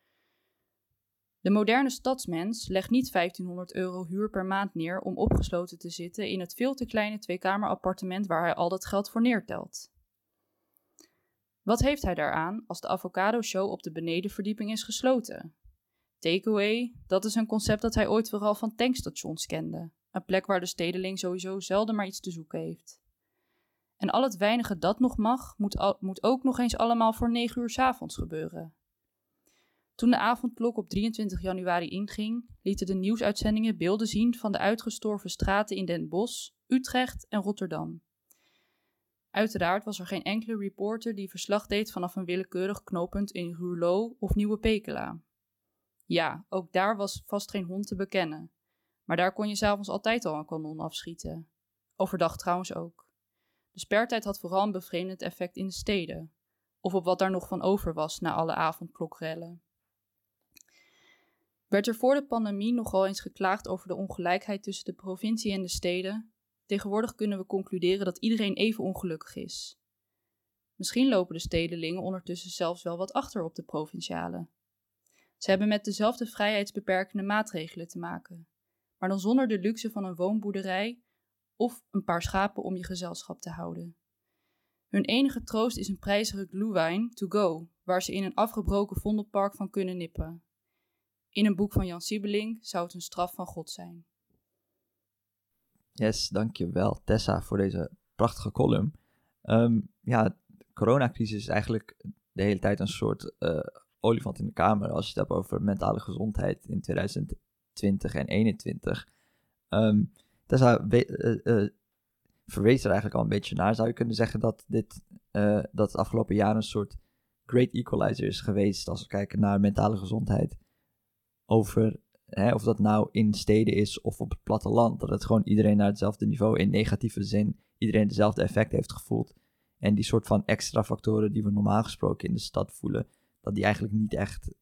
[SPEAKER 9] De moderne stadsmens legt niet €1500 huur per maand neer om opgesloten te zitten in het veel te kleine 2-kamer-appartement waar hij al dat geld voor neertelt. Wat heeft hij daaraan als de avocado-show op de benedenverdieping is gesloten? Takeaway, dat is een concept dat hij ooit vooral van tankstations kende. Een plek waar de stedeling sowieso zelden maar iets te zoeken heeft. En al het weinige dat nog mag, moet ook nog eens allemaal voor 9 uur 's avonds gebeuren. Toen de avondklok op 23 januari inging, lieten de nieuwsuitzendingen beelden zien van de uitgestorven straten in Den Bosch, Utrecht en Rotterdam. Uiteraard was er geen enkele reporter die verslag deed vanaf een willekeurig knooppunt in Ruurlo of Nieuwe Pekela. Ja, ook daar was vast geen hond te bekennen. Maar daar kon je 's avonds altijd al een kanon afschieten. Overdag trouwens ook. De spertijd had vooral een bevreemdend effect in de steden. Of op wat daar nog van over was na alle avondklokrellen. Werd er voor de pandemie nogal eens geklaagd over de ongelijkheid tussen de provincie en de steden? Tegenwoordig kunnen we concluderen dat iedereen even ongelukkig is. Misschien lopen de stedelingen ondertussen zelfs wel wat achter op de provincialen. Ze hebben met dezelfde vrijheidsbeperkende maatregelen te maken, maar dan zonder de luxe van een woonboerderij of een paar schapen om je gezelschap te houden. Hun enige troost is een prijzige glühwein to go, waar ze in een afgebroken vondelpark van kunnen nippen. In een boek van Jan Siebeling zou het een straf van God zijn.
[SPEAKER 2] Yes, dankjewel Tessa voor deze prachtige column. De coronacrisis is eigenlijk de hele tijd een soort olifant in de kamer als je het hebt over mentale gezondheid in 2020 en 2021. Tessa verwees er eigenlijk al een beetje naar. Zou je kunnen zeggen dat dat het afgelopen jaar een soort great equalizer is geweest als we kijken naar mentale gezondheid? Over of dat nou in steden is of op het platteland. Dat het gewoon iedereen naar hetzelfde niveau in negatieve zin, iedereen dezelfde effect heeft gevoeld. En die soort van extra factoren die we normaal gesproken in de stad voelen, dat die eigenlijk niet echt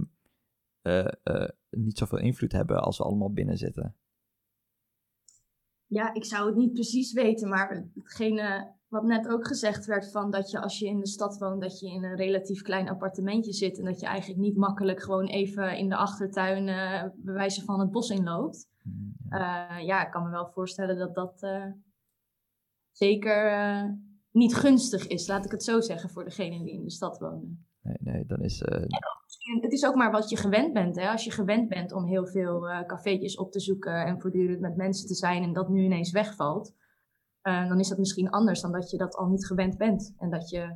[SPEAKER 2] niet zoveel invloed hebben als we allemaal binnen zitten.
[SPEAKER 4] Ja, ik zou het niet precies weten, maar hetgene wat net ook gezegd werd van dat je als je in de stad woont, dat je in een relatief klein appartementje zit en dat je eigenlijk niet makkelijk gewoon even in de achtertuin bij wijze van het bos inloopt. Ik kan me wel voorstellen dat dat zeker niet gunstig is, laat ik het zo zeggen, voor degenen die in de stad wonen.
[SPEAKER 2] Nee, dan is...
[SPEAKER 4] Het is ook maar wat je gewend bent. Hè? Als je gewend bent om heel veel cafeetjes op te zoeken en voortdurend met mensen te zijn en dat nu ineens wegvalt, dan is dat misschien anders dan dat je dat al niet gewend bent. En dat je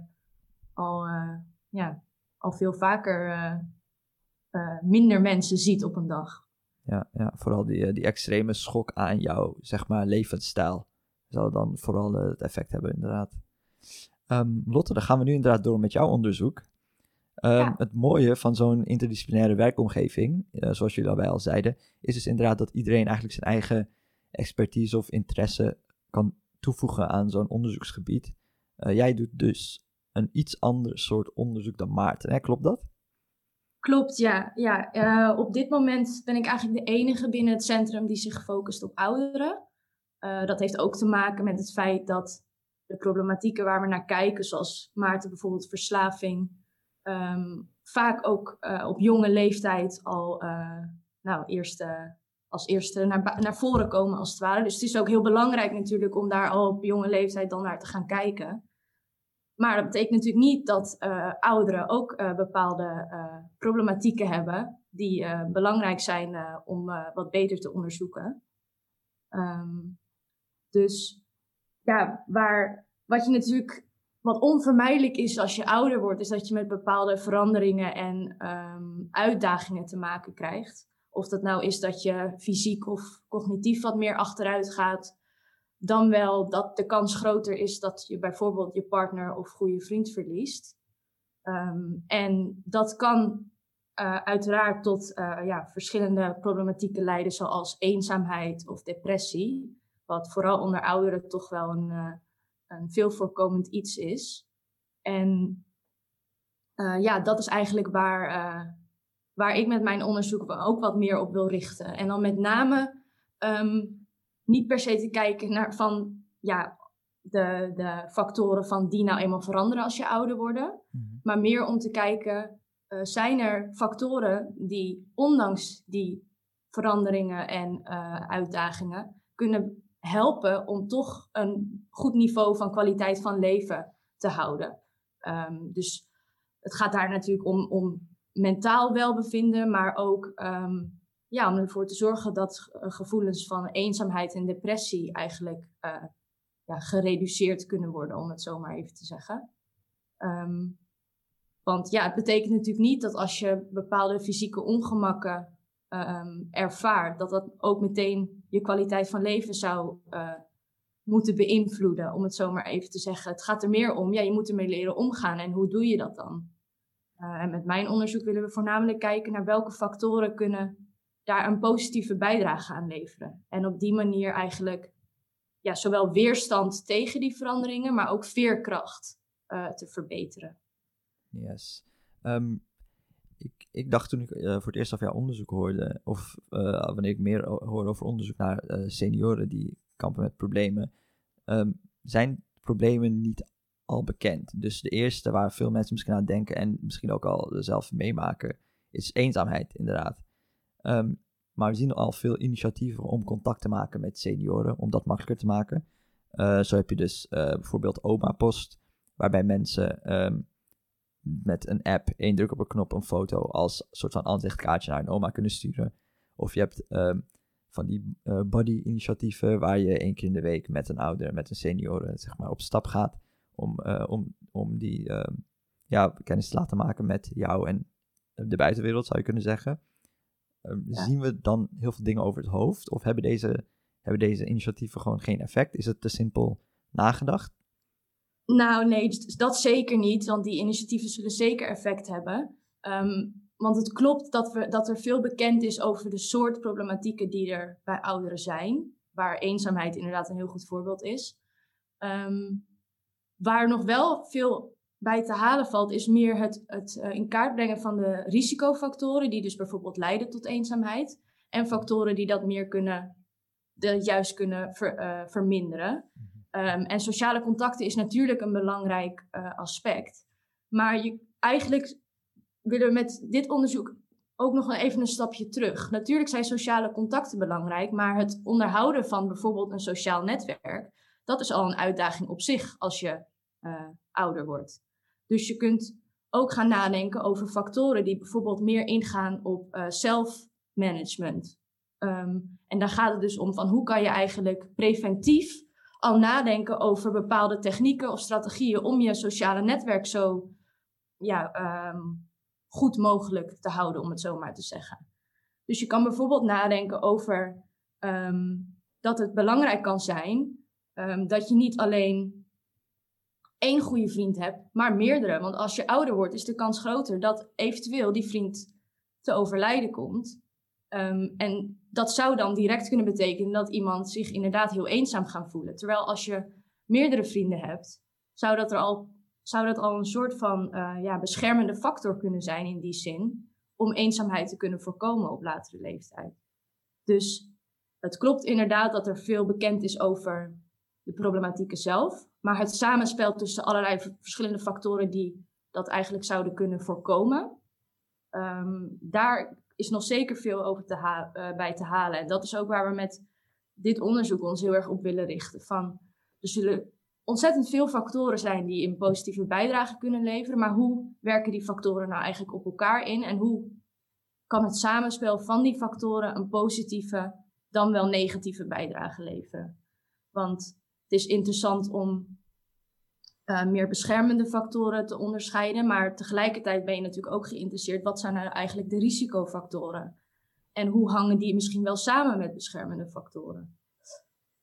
[SPEAKER 4] al veel vaker minder mensen ziet op een dag.
[SPEAKER 2] Ja, vooral die extreme schok aan jouw, zeg maar, levensstijl zal dan vooral het effect hebben, inderdaad. Lotte, dan gaan we nu inderdaad door met jouw onderzoek. Het mooie van zo'n interdisciplinaire werkomgeving, zoals jullie al zeiden, is dus inderdaad dat iedereen eigenlijk zijn eigen expertise of interesse kan toevoegen aan zo'n onderzoeksgebied. Jij doet dus een iets ander soort onderzoek dan Maarten, hè? Klopt dat?
[SPEAKER 4] Klopt, ja. Op dit moment ben ik eigenlijk de enige binnen het centrum die zich focust op ouderen. Dat heeft ook te maken met het feit dat de problematieken waar we naar kijken, zoals Maarten bijvoorbeeld verslaving, vaak ook op jonge leeftijd al als eerste naar voren komen als het ware. Dus het is ook heel belangrijk natuurlijk om daar al op jonge leeftijd dan naar te gaan kijken. Maar dat betekent natuurlijk niet dat ouderen ook bepaalde problematieken hebben die belangrijk zijn om wat beter te onderzoeken. Wat onvermijdelijk is als je ouder wordt, is dat je met bepaalde veranderingen en uitdagingen te maken krijgt. Of dat nou is dat je fysiek of cognitief wat meer achteruit gaat, dan wel dat de kans groter is dat je bijvoorbeeld je partner of goede vriend verliest. En dat kan uiteraard tot verschillende problematieken leiden, zoals eenzaamheid of depressie. Wat vooral onder ouderen toch wel een veel voorkomend iets is. En dat is eigenlijk waar ik met mijn onderzoek ook wat meer op wil richten. En dan met name niet per se te kijken naar de factoren van die nou eenmaal veranderen als je ouder wordt. Maar meer om te kijken, zijn er factoren die ondanks die veranderingen en uitdagingen kunnen helpen om toch een goed niveau van kwaliteit van leven te houden. Dus het gaat daar natuurlijk om mentaal welbevinden, maar ook om ervoor te zorgen dat gevoelens van eenzaamheid en depressie eigenlijk gereduceerd kunnen worden, om het zo maar even te zeggen. Want het betekent natuurlijk niet dat als je bepaalde fysieke ongemakken ervaart, dat ook meteen je kwaliteit van leven zou moeten beïnvloeden, om het zo maar even te zeggen. Het gaat er meer om, je moet ermee leren omgaan en hoe doe je dat dan? En met mijn onderzoek willen we voornamelijk kijken naar welke factoren kunnen daar een positieve bijdrage aan leveren. En op die manier eigenlijk zowel weerstand tegen die veranderingen, maar ook veerkracht te verbeteren.
[SPEAKER 2] Yes. Ik dacht toen ik voor het eerst over jouw onderzoek hoorde, of wanneer ik meer hoor over onderzoek naar senioren die kampen met problemen, zijn problemen niet al bekend. Dus de eerste waar veel mensen misschien aan denken en misschien ook al zelf meemaken, is eenzaamheid inderdaad. Maar we zien al veel initiatieven om contact te maken met senioren, om dat makkelijker te maken. Zo heb je dus bijvoorbeeld Oma-post, waarbij mensen met een app, 1 druk op een knop, een foto als soort van aanzichtkaartje naar een oma kunnen sturen. Of je hebt van die buddy-initiatieven waar je 1 keer in de week met een ouder, met een senioren, zeg maar, op stap gaat om die kennis te laten maken met jou en de buitenwereld, zou je kunnen zeggen. Zien we dan heel veel dingen over het hoofd? Of hebben deze initiatieven gewoon geen effect? Is het te simpel nagedacht?
[SPEAKER 4] Nou nee, dat zeker niet, want die initiatieven zullen zeker effect hebben. Want het klopt dat er veel bekend is over de soort problematieken die er bij ouderen zijn, waar eenzaamheid inderdaad een heel goed voorbeeld is. Waar nog wel veel bij te halen valt, is meer het in kaart brengen van de risicofactoren, die dus bijvoorbeeld leiden tot eenzaamheid, en factoren die dat meer kunnen verminderen. En sociale contacten is natuurlijk een belangrijk aspect. Maar eigenlijk willen we met dit onderzoek ook nog even een stapje terug. Natuurlijk zijn sociale contacten belangrijk, maar het onderhouden van bijvoorbeeld een sociaal netwerk, dat is al een uitdaging op zich als je ouder wordt. Dus je kunt ook gaan nadenken over factoren die bijvoorbeeld meer ingaan op self-management. En daar gaat het dus om van hoe kan je eigenlijk preventief al nadenken over bepaalde technieken of strategieën om je sociale netwerk zo goed mogelijk te houden, om het zo maar te zeggen. Dus je kan bijvoorbeeld nadenken over dat het belangrijk kan zijn dat je niet alleen 1 goede vriend hebt, maar meerdere. Want als je ouder wordt, is de kans groter dat eventueel die vriend te overlijden komt. En dat zou dan direct kunnen betekenen dat iemand zich inderdaad heel eenzaam gaat voelen. Terwijl als je meerdere vrienden hebt, zou dat al een soort van beschermende factor kunnen zijn in die zin, om eenzaamheid te kunnen voorkomen op latere leeftijd. Dus het klopt inderdaad dat er veel bekend is over de problematieken zelf, maar het samenspel tussen allerlei verschillende factoren die dat eigenlijk zouden kunnen voorkomen, daar is nog zeker veel over bij te halen. En dat is ook waar we met dit onderzoek ons heel erg op willen richten. Er zullen ontzettend veel factoren zijn die een positieve bijdrage kunnen leveren, maar hoe werken die factoren nou eigenlijk op elkaar in en hoe kan het samenspel van die factoren een positieve dan wel negatieve bijdrage leveren? Want het is interessant om meer beschermende factoren te onderscheiden, maar tegelijkertijd ben je natuurlijk ook geïnteresseerd, wat zijn nou eigenlijk de risicofactoren? En hoe hangen die misschien wel samen met beschermende factoren?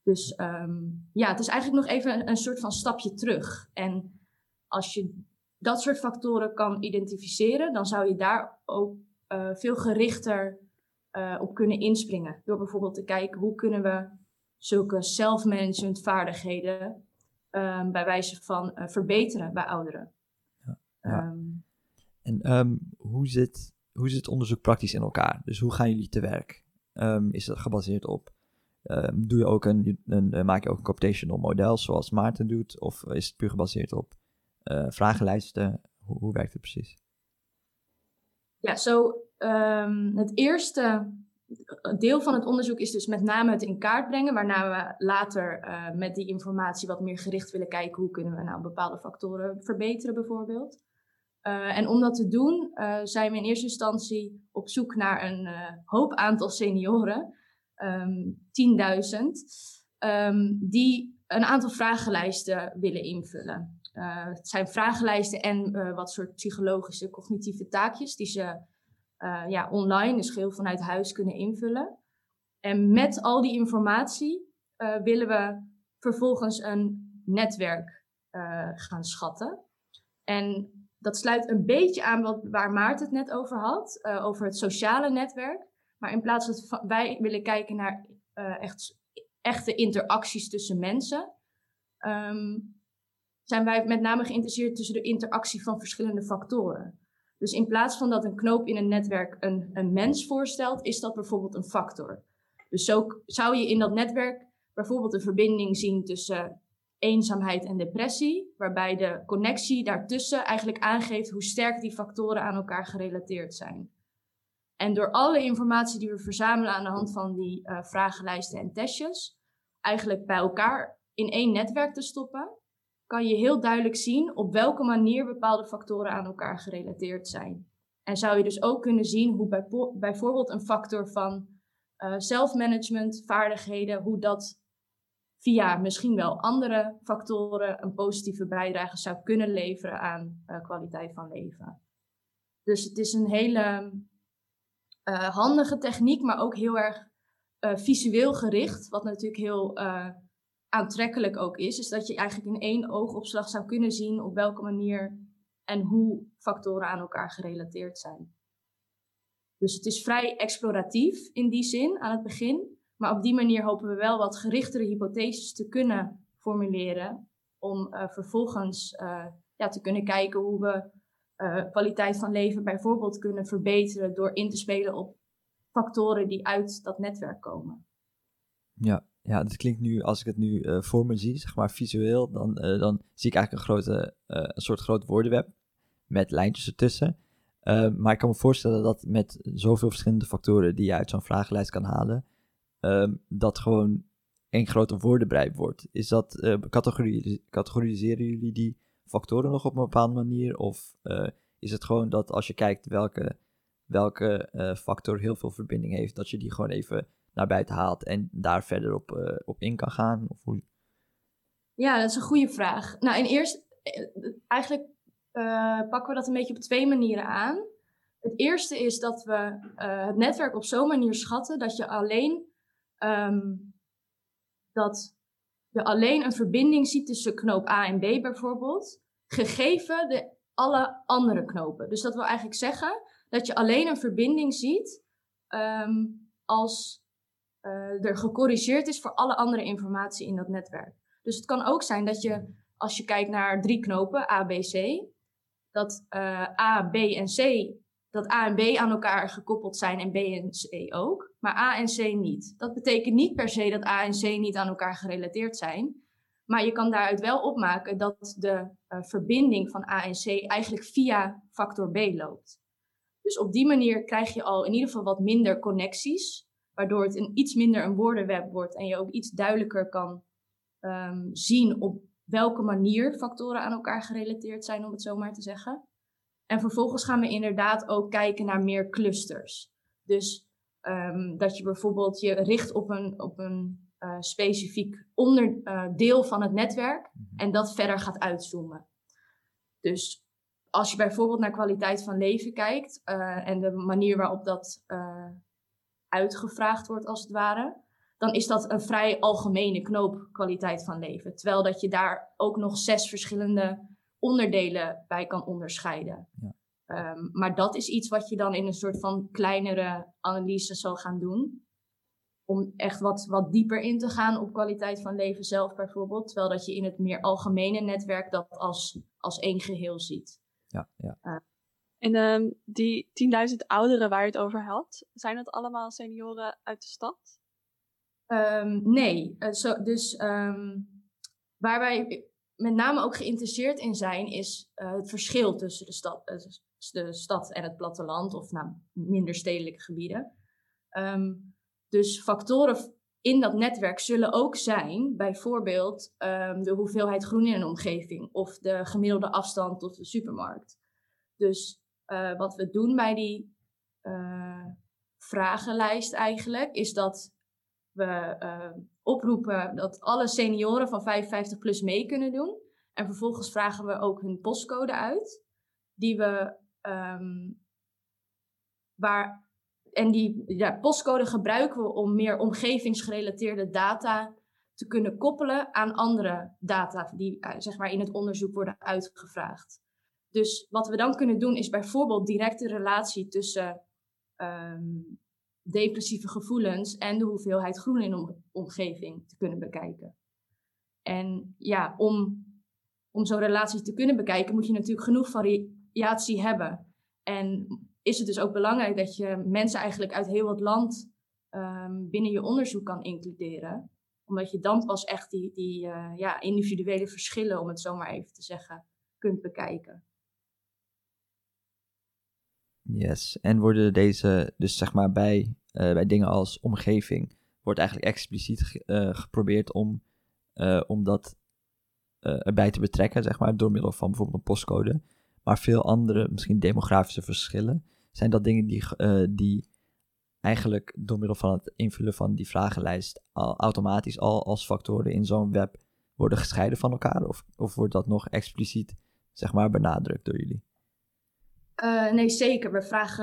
[SPEAKER 4] Dus het is eigenlijk nog even een soort van stapje terug. En als je dat soort factoren kan identificeren, dan zou je daar ook veel gerichter op kunnen inspringen. Door bijvoorbeeld te kijken hoe kunnen we zulke self-management vaardigheden bij wijze van verbeteren bij ouderen.
[SPEAKER 2] Ja. Hoe zit onderzoek praktisch in elkaar? Dus hoe gaan jullie te werk? Is dat gebaseerd op... maak je ook een computational model zoals Maarten doet? Of is het puur gebaseerd op vragenlijsten? Hoe werkt het precies?
[SPEAKER 4] Ja, het eerste deel van het onderzoek is dus met name het in kaart brengen, waarna we later met die informatie wat meer gericht willen kijken hoe kunnen we nou bepaalde factoren verbeteren bijvoorbeeld. En om dat te doen zijn we in eerste instantie op zoek naar een hoop aantal senioren, 10.000, die een aantal vragenlijsten willen invullen. Het zijn vragenlijsten en wat soort psychologische cognitieve taakjes die ze online, dus geheel vanuit huis, kunnen invullen. En met al die informatie willen we vervolgens een netwerk gaan schatten. En dat sluit een beetje aan waar Maarten het net over had, over het sociale netwerk. Maar in plaats van wij willen kijken naar echte interacties tussen mensen, zijn wij met name geïnteresseerd tussen de interactie van verschillende factoren. Dus in plaats van dat een knoop in een netwerk een mens voorstelt, is dat bijvoorbeeld een factor. Dus zo zou je in dat netwerk bijvoorbeeld een verbinding zien tussen eenzaamheid en depressie, waarbij de connectie daartussen eigenlijk aangeeft hoe sterk die factoren aan elkaar gerelateerd zijn. En door alle informatie die we verzamelen aan de hand van die vragenlijsten en testjes, eigenlijk bij elkaar in één netwerk te stoppen, kan je heel duidelijk zien op welke manier bepaalde factoren aan elkaar gerelateerd zijn. En zou je dus ook kunnen zien hoe bijvoorbeeld een factor van zelfmanagement, vaardigheden, hoe dat via misschien wel andere factoren een positieve bijdrage zou kunnen leveren aan kwaliteit van leven. Dus het is een hele handige techniek, maar ook heel erg visueel gericht, wat natuurlijk heel aantrekkelijk ook is dat je eigenlijk in één oogopslag zou kunnen zien op welke manier en hoe factoren aan elkaar gerelateerd zijn. Dus het is vrij exploratief in die zin aan het begin, maar op die manier hopen we wel wat gerichtere hypotheses te kunnen formuleren om vervolgens te kunnen kijken hoe we kwaliteit van leven bijvoorbeeld kunnen verbeteren door in te spelen op factoren die uit dat netwerk komen.
[SPEAKER 2] Ja, dat klinkt nu, als ik het nu voor me zie, zeg maar visueel, dan zie ik eigenlijk een soort groot woordenweb met lijntjes ertussen. Maar ik kan me voorstellen dat met zoveel verschillende factoren die je uit zo'n vragenlijst kan halen, dat gewoon één grote woordenbrei wordt. Is dat, categoriseren jullie die factoren nog op een bepaalde manier? Of is het gewoon dat als je kijkt welke factor heel veel verbinding heeft, dat je die gewoon even naar buiten haalt en daar verder op in kan gaan? Of hoe?
[SPEAKER 4] Ja, dat is een goede vraag. Nou, eigenlijk pakken we dat een beetje op 2 manieren aan. Het eerste is dat we het netwerk op zo'n manier schatten dat je alleen een verbinding ziet tussen knoop A en B bijvoorbeeld, gegeven alle andere knopen. Dus dat wil eigenlijk zeggen dat je alleen een verbinding ziet als er gecorrigeerd is voor alle andere informatie in dat netwerk. Dus het kan ook zijn dat je, als je kijkt naar 3 knopen, A, B, C, dat A, B en C, dat A en B aan elkaar gekoppeld zijn en B en C ook, maar A en C niet. Dat betekent niet per se dat A en C niet aan elkaar gerelateerd zijn, maar je kan daaruit wel opmaken dat de verbinding van A en C eigenlijk via factor B loopt. Dus op die manier krijg je al in ieder geval wat minder connecties, waardoor het iets minder een woordenweb wordt en je ook iets duidelijker kan zien op welke manier factoren aan elkaar gerelateerd zijn, om het zo maar te zeggen. En vervolgens gaan we inderdaad ook kijken naar meer clusters. Dus dat je bijvoorbeeld je richt op een specifiek onderdeel van het netwerk en dat verder gaat uitzoomen. Dus als je bijvoorbeeld naar kwaliteit van leven kijkt en de manier waarop dat uitgevraagd wordt als het ware, dan is dat een vrij algemene knoop kwaliteit van leven. Terwijl dat je daar ook nog 6 verschillende onderdelen bij kan onderscheiden.
[SPEAKER 2] Ja.
[SPEAKER 4] Maar dat is iets wat je dan in een soort van kleinere analyse zal gaan doen. Om echt wat dieper in te gaan op kwaliteit van leven zelf bijvoorbeeld. Terwijl dat je in het meer algemene netwerk dat als één geheel ziet.
[SPEAKER 2] Ja.
[SPEAKER 3] En die 10.000 ouderen waar je het over had, zijn dat allemaal senioren uit de stad?
[SPEAKER 4] Nee. Waar wij met name ook geïnteresseerd in zijn, is het verschil tussen de stad en het platteland, of minder stedelijke gebieden. Dus factoren in dat netwerk zullen ook zijn, bijvoorbeeld de hoeveelheid groen in een omgeving, of de gemiddelde afstand tot de supermarkt. Dus wat we doen bij die vragenlijst eigenlijk, is dat we oproepen dat alle senioren van 55 plus mee kunnen doen. En vervolgens vragen we ook hun postcode uit. Die postcode gebruiken we om meer omgevingsgerelateerde data te kunnen koppelen aan andere data die in het onderzoek worden uitgevraagd. Dus wat we dan kunnen doen is bijvoorbeeld direct de relatie tussen depressieve gevoelens en de hoeveelheid groen in de omgeving te kunnen bekijken. En ja, om zo'n relatie te kunnen bekijken moet je natuurlijk genoeg variatie hebben. En is het dus ook belangrijk dat je mensen eigenlijk uit heel het land binnen je onderzoek kan includeren. Omdat je dan pas echt die individuele verschillen, om het zo maar even te zeggen, kunt bekijken.
[SPEAKER 2] Yes, en worden deze, dus zeg maar bij dingen als omgeving, wordt eigenlijk expliciet geprobeerd om dat erbij te betrekken, zeg maar, door middel van bijvoorbeeld een postcode. Maar veel andere, misschien demografische verschillen, zijn dat dingen die eigenlijk door middel van het invullen van die vragenlijst automatisch al als factoren in zo'n web worden gescheiden van elkaar? Of wordt dat nog expliciet, zeg maar, benadrukt door jullie?
[SPEAKER 4] Nee, zeker.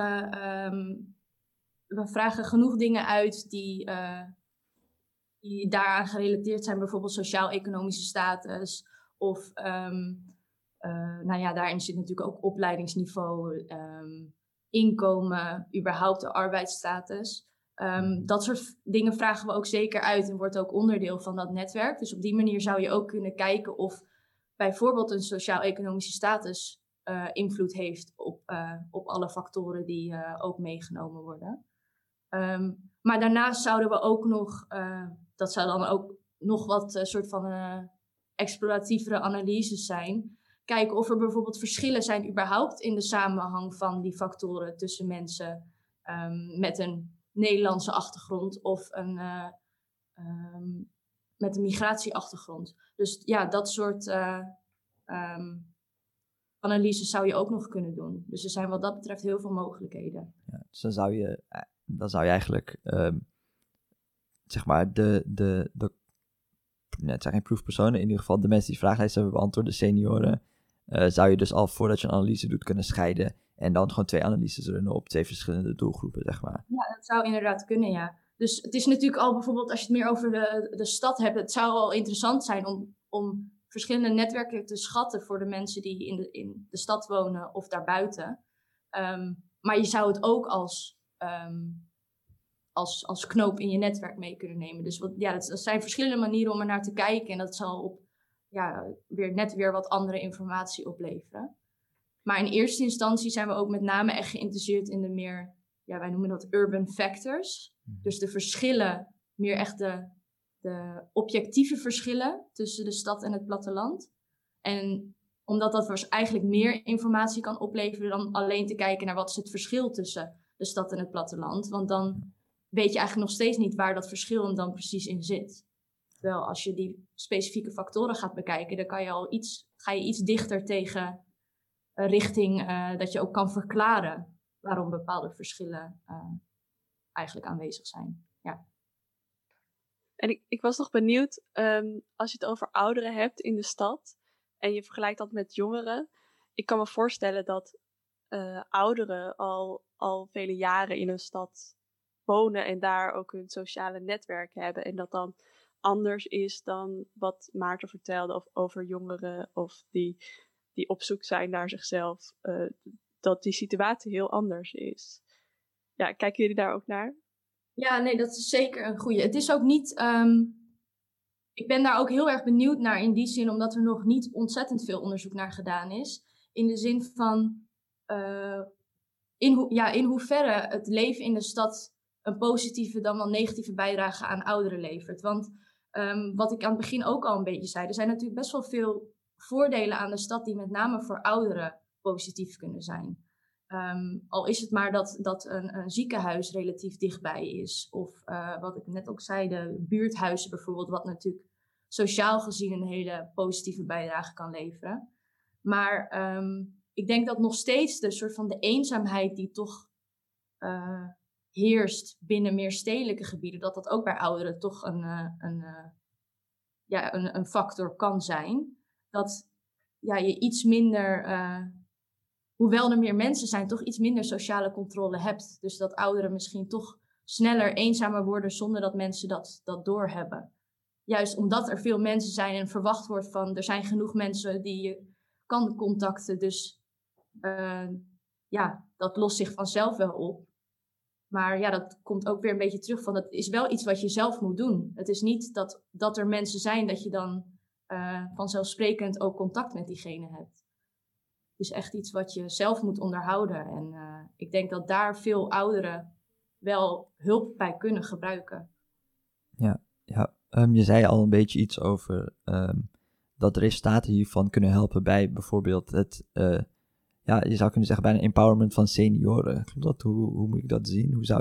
[SPEAKER 4] We vragen genoeg dingen uit die daaraan gerelateerd zijn. Bijvoorbeeld sociaal-economische status. Of daarin zit natuurlijk ook opleidingsniveau, inkomen, überhaupt de arbeidsstatus. Dat soort dingen vragen we ook zeker uit en wordt ook onderdeel van dat netwerk. Dus op die manier zou je ook kunnen kijken of bijvoorbeeld een sociaal-economische status invloed heeft op alle factoren die ook meegenomen worden. Maar daarnaast zouden we ook nog, dat zou dan ook nog wat soort van exploratievere analyses zijn, kijken of er bijvoorbeeld verschillen zijn überhaupt in de samenhang van die factoren tussen mensen met een Nederlandse achtergrond of met een migratieachtergrond. Dus ja, dat soort analyses zou je ook nog kunnen doen. Dus er zijn wat dat betreft heel veel mogelijkheden.
[SPEAKER 2] Ja, dus dan zou je eigenlijk, zeg maar, het zijn geen proefpersonen, in ieder geval de mensen die de vragenlijst hebben beantwoord, de senioren, zou je dus al voordat je een analyse doet kunnen scheiden en dan gewoon 2 analyses runnen op 2 verschillende doelgroepen, zeg maar.
[SPEAKER 4] Ja, dat zou inderdaad kunnen, ja. Dus het is natuurlijk al bijvoorbeeld, als je het meer over de stad hebt, het zou al interessant zijn om verschillende netwerken te schatten voor de mensen die in de stad wonen of daarbuiten. Maar je zou het ook als knoop in je netwerk mee kunnen nemen. Dus dat zijn verschillende manieren om er naar te kijken. En dat zal weer wat andere informatie opleveren. Maar in eerste instantie zijn we ook met name echt geïnteresseerd in de meer, wij noemen dat urban factors. Dus de verschillen, meer echt de objectieve verschillen tussen de stad en het platteland. En omdat dat eigenlijk meer informatie kan opleveren dan alleen te kijken naar wat is het verschil tussen de stad en het platteland. Want dan weet je eigenlijk nog steeds niet waar dat verschil hem dan precies in zit. Terwijl als je die specifieke factoren gaat bekijken, dan ga je iets dichter tegen richting dat je ook kan verklaren waarom bepaalde verschillen eigenlijk aanwezig zijn. Ja.
[SPEAKER 3] En ik was nog benieuwd, als je het over ouderen hebt in de stad en je vergelijkt dat met jongeren. Ik kan me voorstellen dat ouderen al vele jaren in een stad wonen en daar ook hun sociale netwerk hebben. En dat dan anders is dan wat Maarten vertelde over jongeren of die op zoek zijn naar zichzelf. Dat die situatie heel anders is. Ja, kijken jullie daar ook naar?
[SPEAKER 4] Ja, nee, dat is zeker een goeie. Het is ook niet... ik ben daar ook heel erg benieuwd naar in die zin, omdat er nog niet ontzettend veel onderzoek naar gedaan is. In de zin van in hoeverre het leven in de stad een positieve dan wel negatieve bijdrage aan ouderen levert. Want wat ik aan het begin ook al een beetje zei, er zijn natuurlijk best wel veel voordelen aan de stad die met name voor ouderen positief kunnen zijn. Al is het maar dat een ziekenhuis relatief dichtbij is. Of wat ik net ook zei, de buurthuizen bijvoorbeeld, wat natuurlijk sociaal gezien een hele positieve bijdrage kan leveren. Maar ik denk dat nog steeds de soort van de eenzaamheid die toch heerst binnen meer stedelijke gebieden, dat ook bij ouderen toch een factor kan zijn. Dat je iets minder, hoewel er meer mensen zijn, toch iets minder sociale controle hebt. Dus dat ouderen misschien toch sneller eenzamer worden zonder dat mensen dat doorhebben. Juist omdat er veel mensen zijn en verwacht wordt van er zijn genoeg mensen die je kan contacten. Dus dat lost zich vanzelf wel op. Maar ja, dat komt ook weer een beetje terug van het is wel iets wat je zelf moet doen. Het is niet dat er mensen zijn dat je dan vanzelfsprekend ook contact met diegene hebt. Het is echt iets wat je zelf moet onderhouden. En ik denk dat daar veel ouderen wel hulp bij kunnen gebruiken.
[SPEAKER 2] Ja. Je zei al een beetje iets over dat de resultaten hiervan kunnen helpen bij bijvoorbeeld het, je zou kunnen zeggen bij een empowerment van senioren. Klopt dat? Hoe moet ik dat zien? Hoe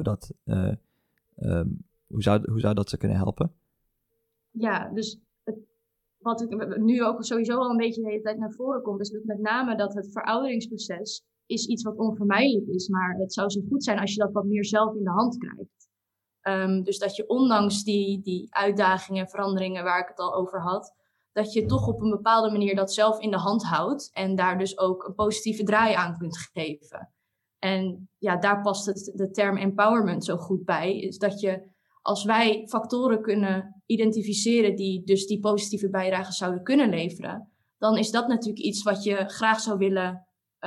[SPEAKER 2] zou dat ze kunnen helpen?
[SPEAKER 4] Ja, dus wat ik nu ook sowieso al een beetje de hele tijd naar voren komt, is dat met name dat het verouderingsproces is iets wat onvermijdelijk is, maar het zou zo goed zijn als je dat wat meer zelf in de hand krijgt. Dus dat je ondanks die uitdagingen en veranderingen waar ik het al over had, dat je toch op een bepaalde manier dat zelf in de hand houdt en daar dus ook een positieve draai aan kunt geven. En ja, daar past de term empowerment zo goed bij, is dat je, als wij factoren kunnen identificeren die dus die positieve bijdrage zouden kunnen leveren, dan is dat natuurlijk iets wat je graag zou willen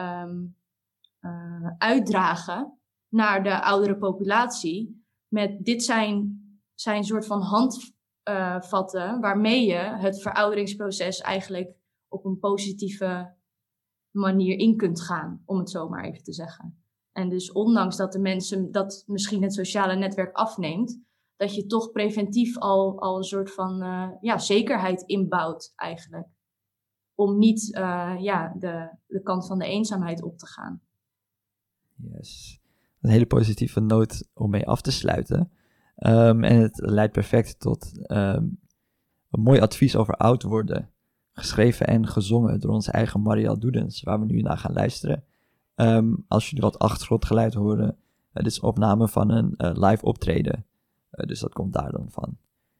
[SPEAKER 4] uitdragen naar de oudere populatie. Met dit zijn soort van handvatten waarmee je het verouderingsproces eigenlijk op een positieve manier in kunt gaan, om het zo maar even te zeggen. En dus ondanks dat de mensen dat misschien het sociale netwerk afneemt, dat je toch preventief al een soort van zekerheid inbouwt eigenlijk. Om niet de kant van de eenzaamheid op te gaan.
[SPEAKER 2] Yes. Een hele positieve noot om mee af te sluiten. En het leidt perfect tot een mooi advies over oud worden. Geschreven en gezongen door onze eigen Marielle Doedens, waar we nu naar gaan luisteren. Als jullie wat achtergrondgeluid horen, dit is een opname van een live optreden. Dus dat komt daar dan van.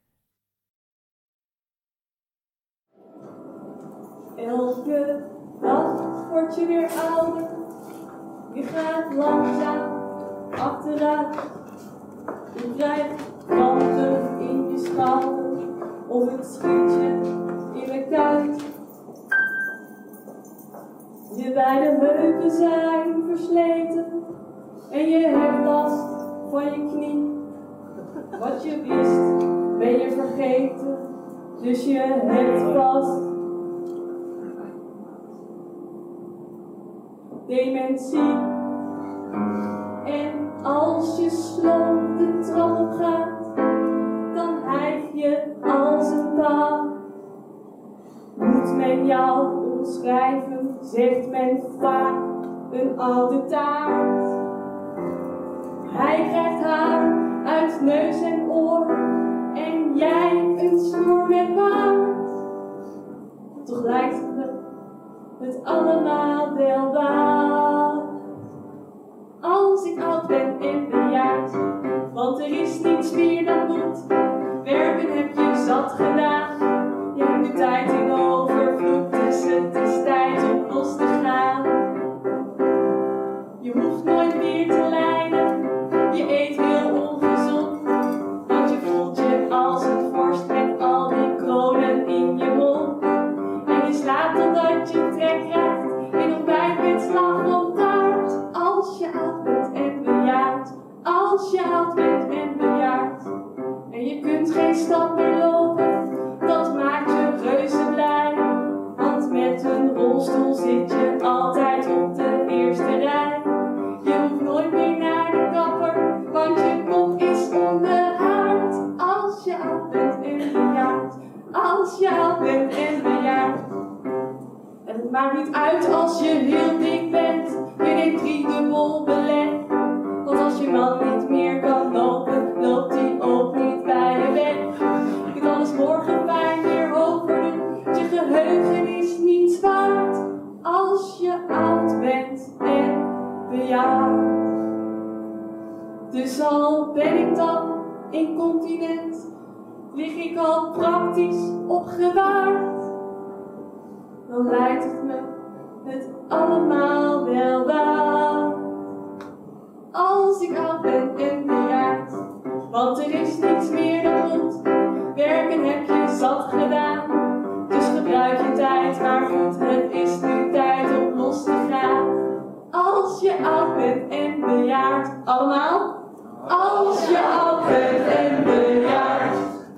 [SPEAKER 10] Elke dag word je weer ouder. Je gaat langzaam achteruit. Je krijgt krampen in je schouder of het schiet je in de kuit. Je beide heupen zijn versleten en je hebt last van je knie. Wat je wist ben je vergeten, dus je hebt vast dementie. En als je sloom de trap op gaat, dan hijg je als een paal. Moet men jou omschrijven, zegt men vaak een oude taart. Hij krijgt haar uit neus en oor en jij een snoer met baard. Toch lijkt het allemaal wel waar. Als ik oud ben en bejaard, want er is niets meer dat moet. Werken heb je zat gedaan, je hebt de tijd in overvloed, dus het is tijd om los te gaan. Je hoeft nooit meer te lijden, je eet heel ongezond. Als je oud bent en bejaard en je kunt geen stap meer lopen, dat maakt je reuze blij. Want met een rolstoel zit je altijd op de eerste rij. Je hoeft nooit meer naar de kapper, want je kop is onbehaard. Als je oud bent en bejaard, als je oud bent en bejaard. En het maakt niet uit als je heel dik bent, je neemt 3-dubbel beleg. Want als je man niet meer kan lopen, loopt hij ook niet bij je weg. Je kan alles morgen fijn weer hoger doen, je geheugen is niets waard. Als je oud bent en bejaard. Dus al ben ik dan incontinent, lig ik al praktisch opgewaard. Dan lijkt het me het allemaal wel waard. Als ik oud ben en bejaard, want er is niks meer dat moet. Werken heb je zat gedaan, dus gebruik je tijd maar goed. Het is nu tijd om los te gaan. Als je oud bent en bejaard, allemaal. Als je oud bent en bejaard.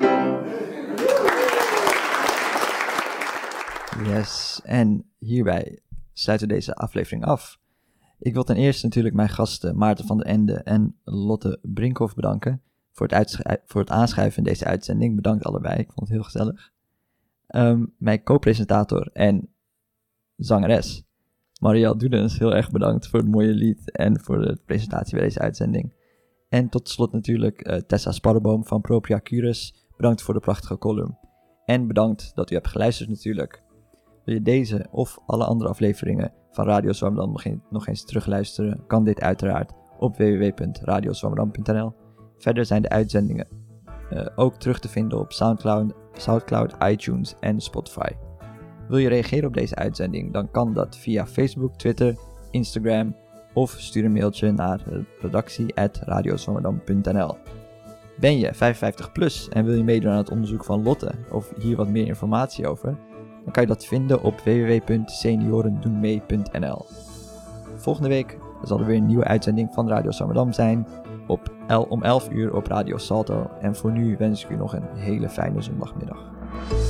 [SPEAKER 2] Yes, en hierbij sluiten we deze aflevering af. Ik wil ten eerste natuurlijk mijn gasten Maarten van der Ende en Lotte Brinkhoff bedanken voor het aanschuiven in deze uitzending. Bedankt allebei, ik vond het heel gezellig. Mijn co-presentator en zangeres Marielle Doedens, heel erg bedankt voor het mooie lied en voor de presentatie bij deze uitzending. En tot slot natuurlijk Tessa Sparreboom van Propria Cures, bedankt voor de prachtige column. En bedankt dat u hebt geluisterd natuurlijk. Wil je deze of alle andere afleveringen van Radio Zwammerdam nog eens terugluisteren, kan dit uiteraard op www.radiozwammerdam.nl. Verder zijn de uitzendingen ook terug te vinden op Soundcloud, iTunes en Spotify. Wil je reageren op deze uitzending, dan kan dat via Facebook, Twitter, Instagram of stuur een mailtje naar redactie@radiozwammerdam.nl. Ben je 55 plus en wil je meedoen aan het onderzoek van Lotte of hier wat meer informatie over, dan kan je dat vinden op www.seniorendoenmee.nl. Volgende week zal er weer een nieuwe uitzending van Radio Zwammerdam zijn om 11 uur op Radio Salto. En voor nu wens ik u nog een hele fijne zondagmiddag.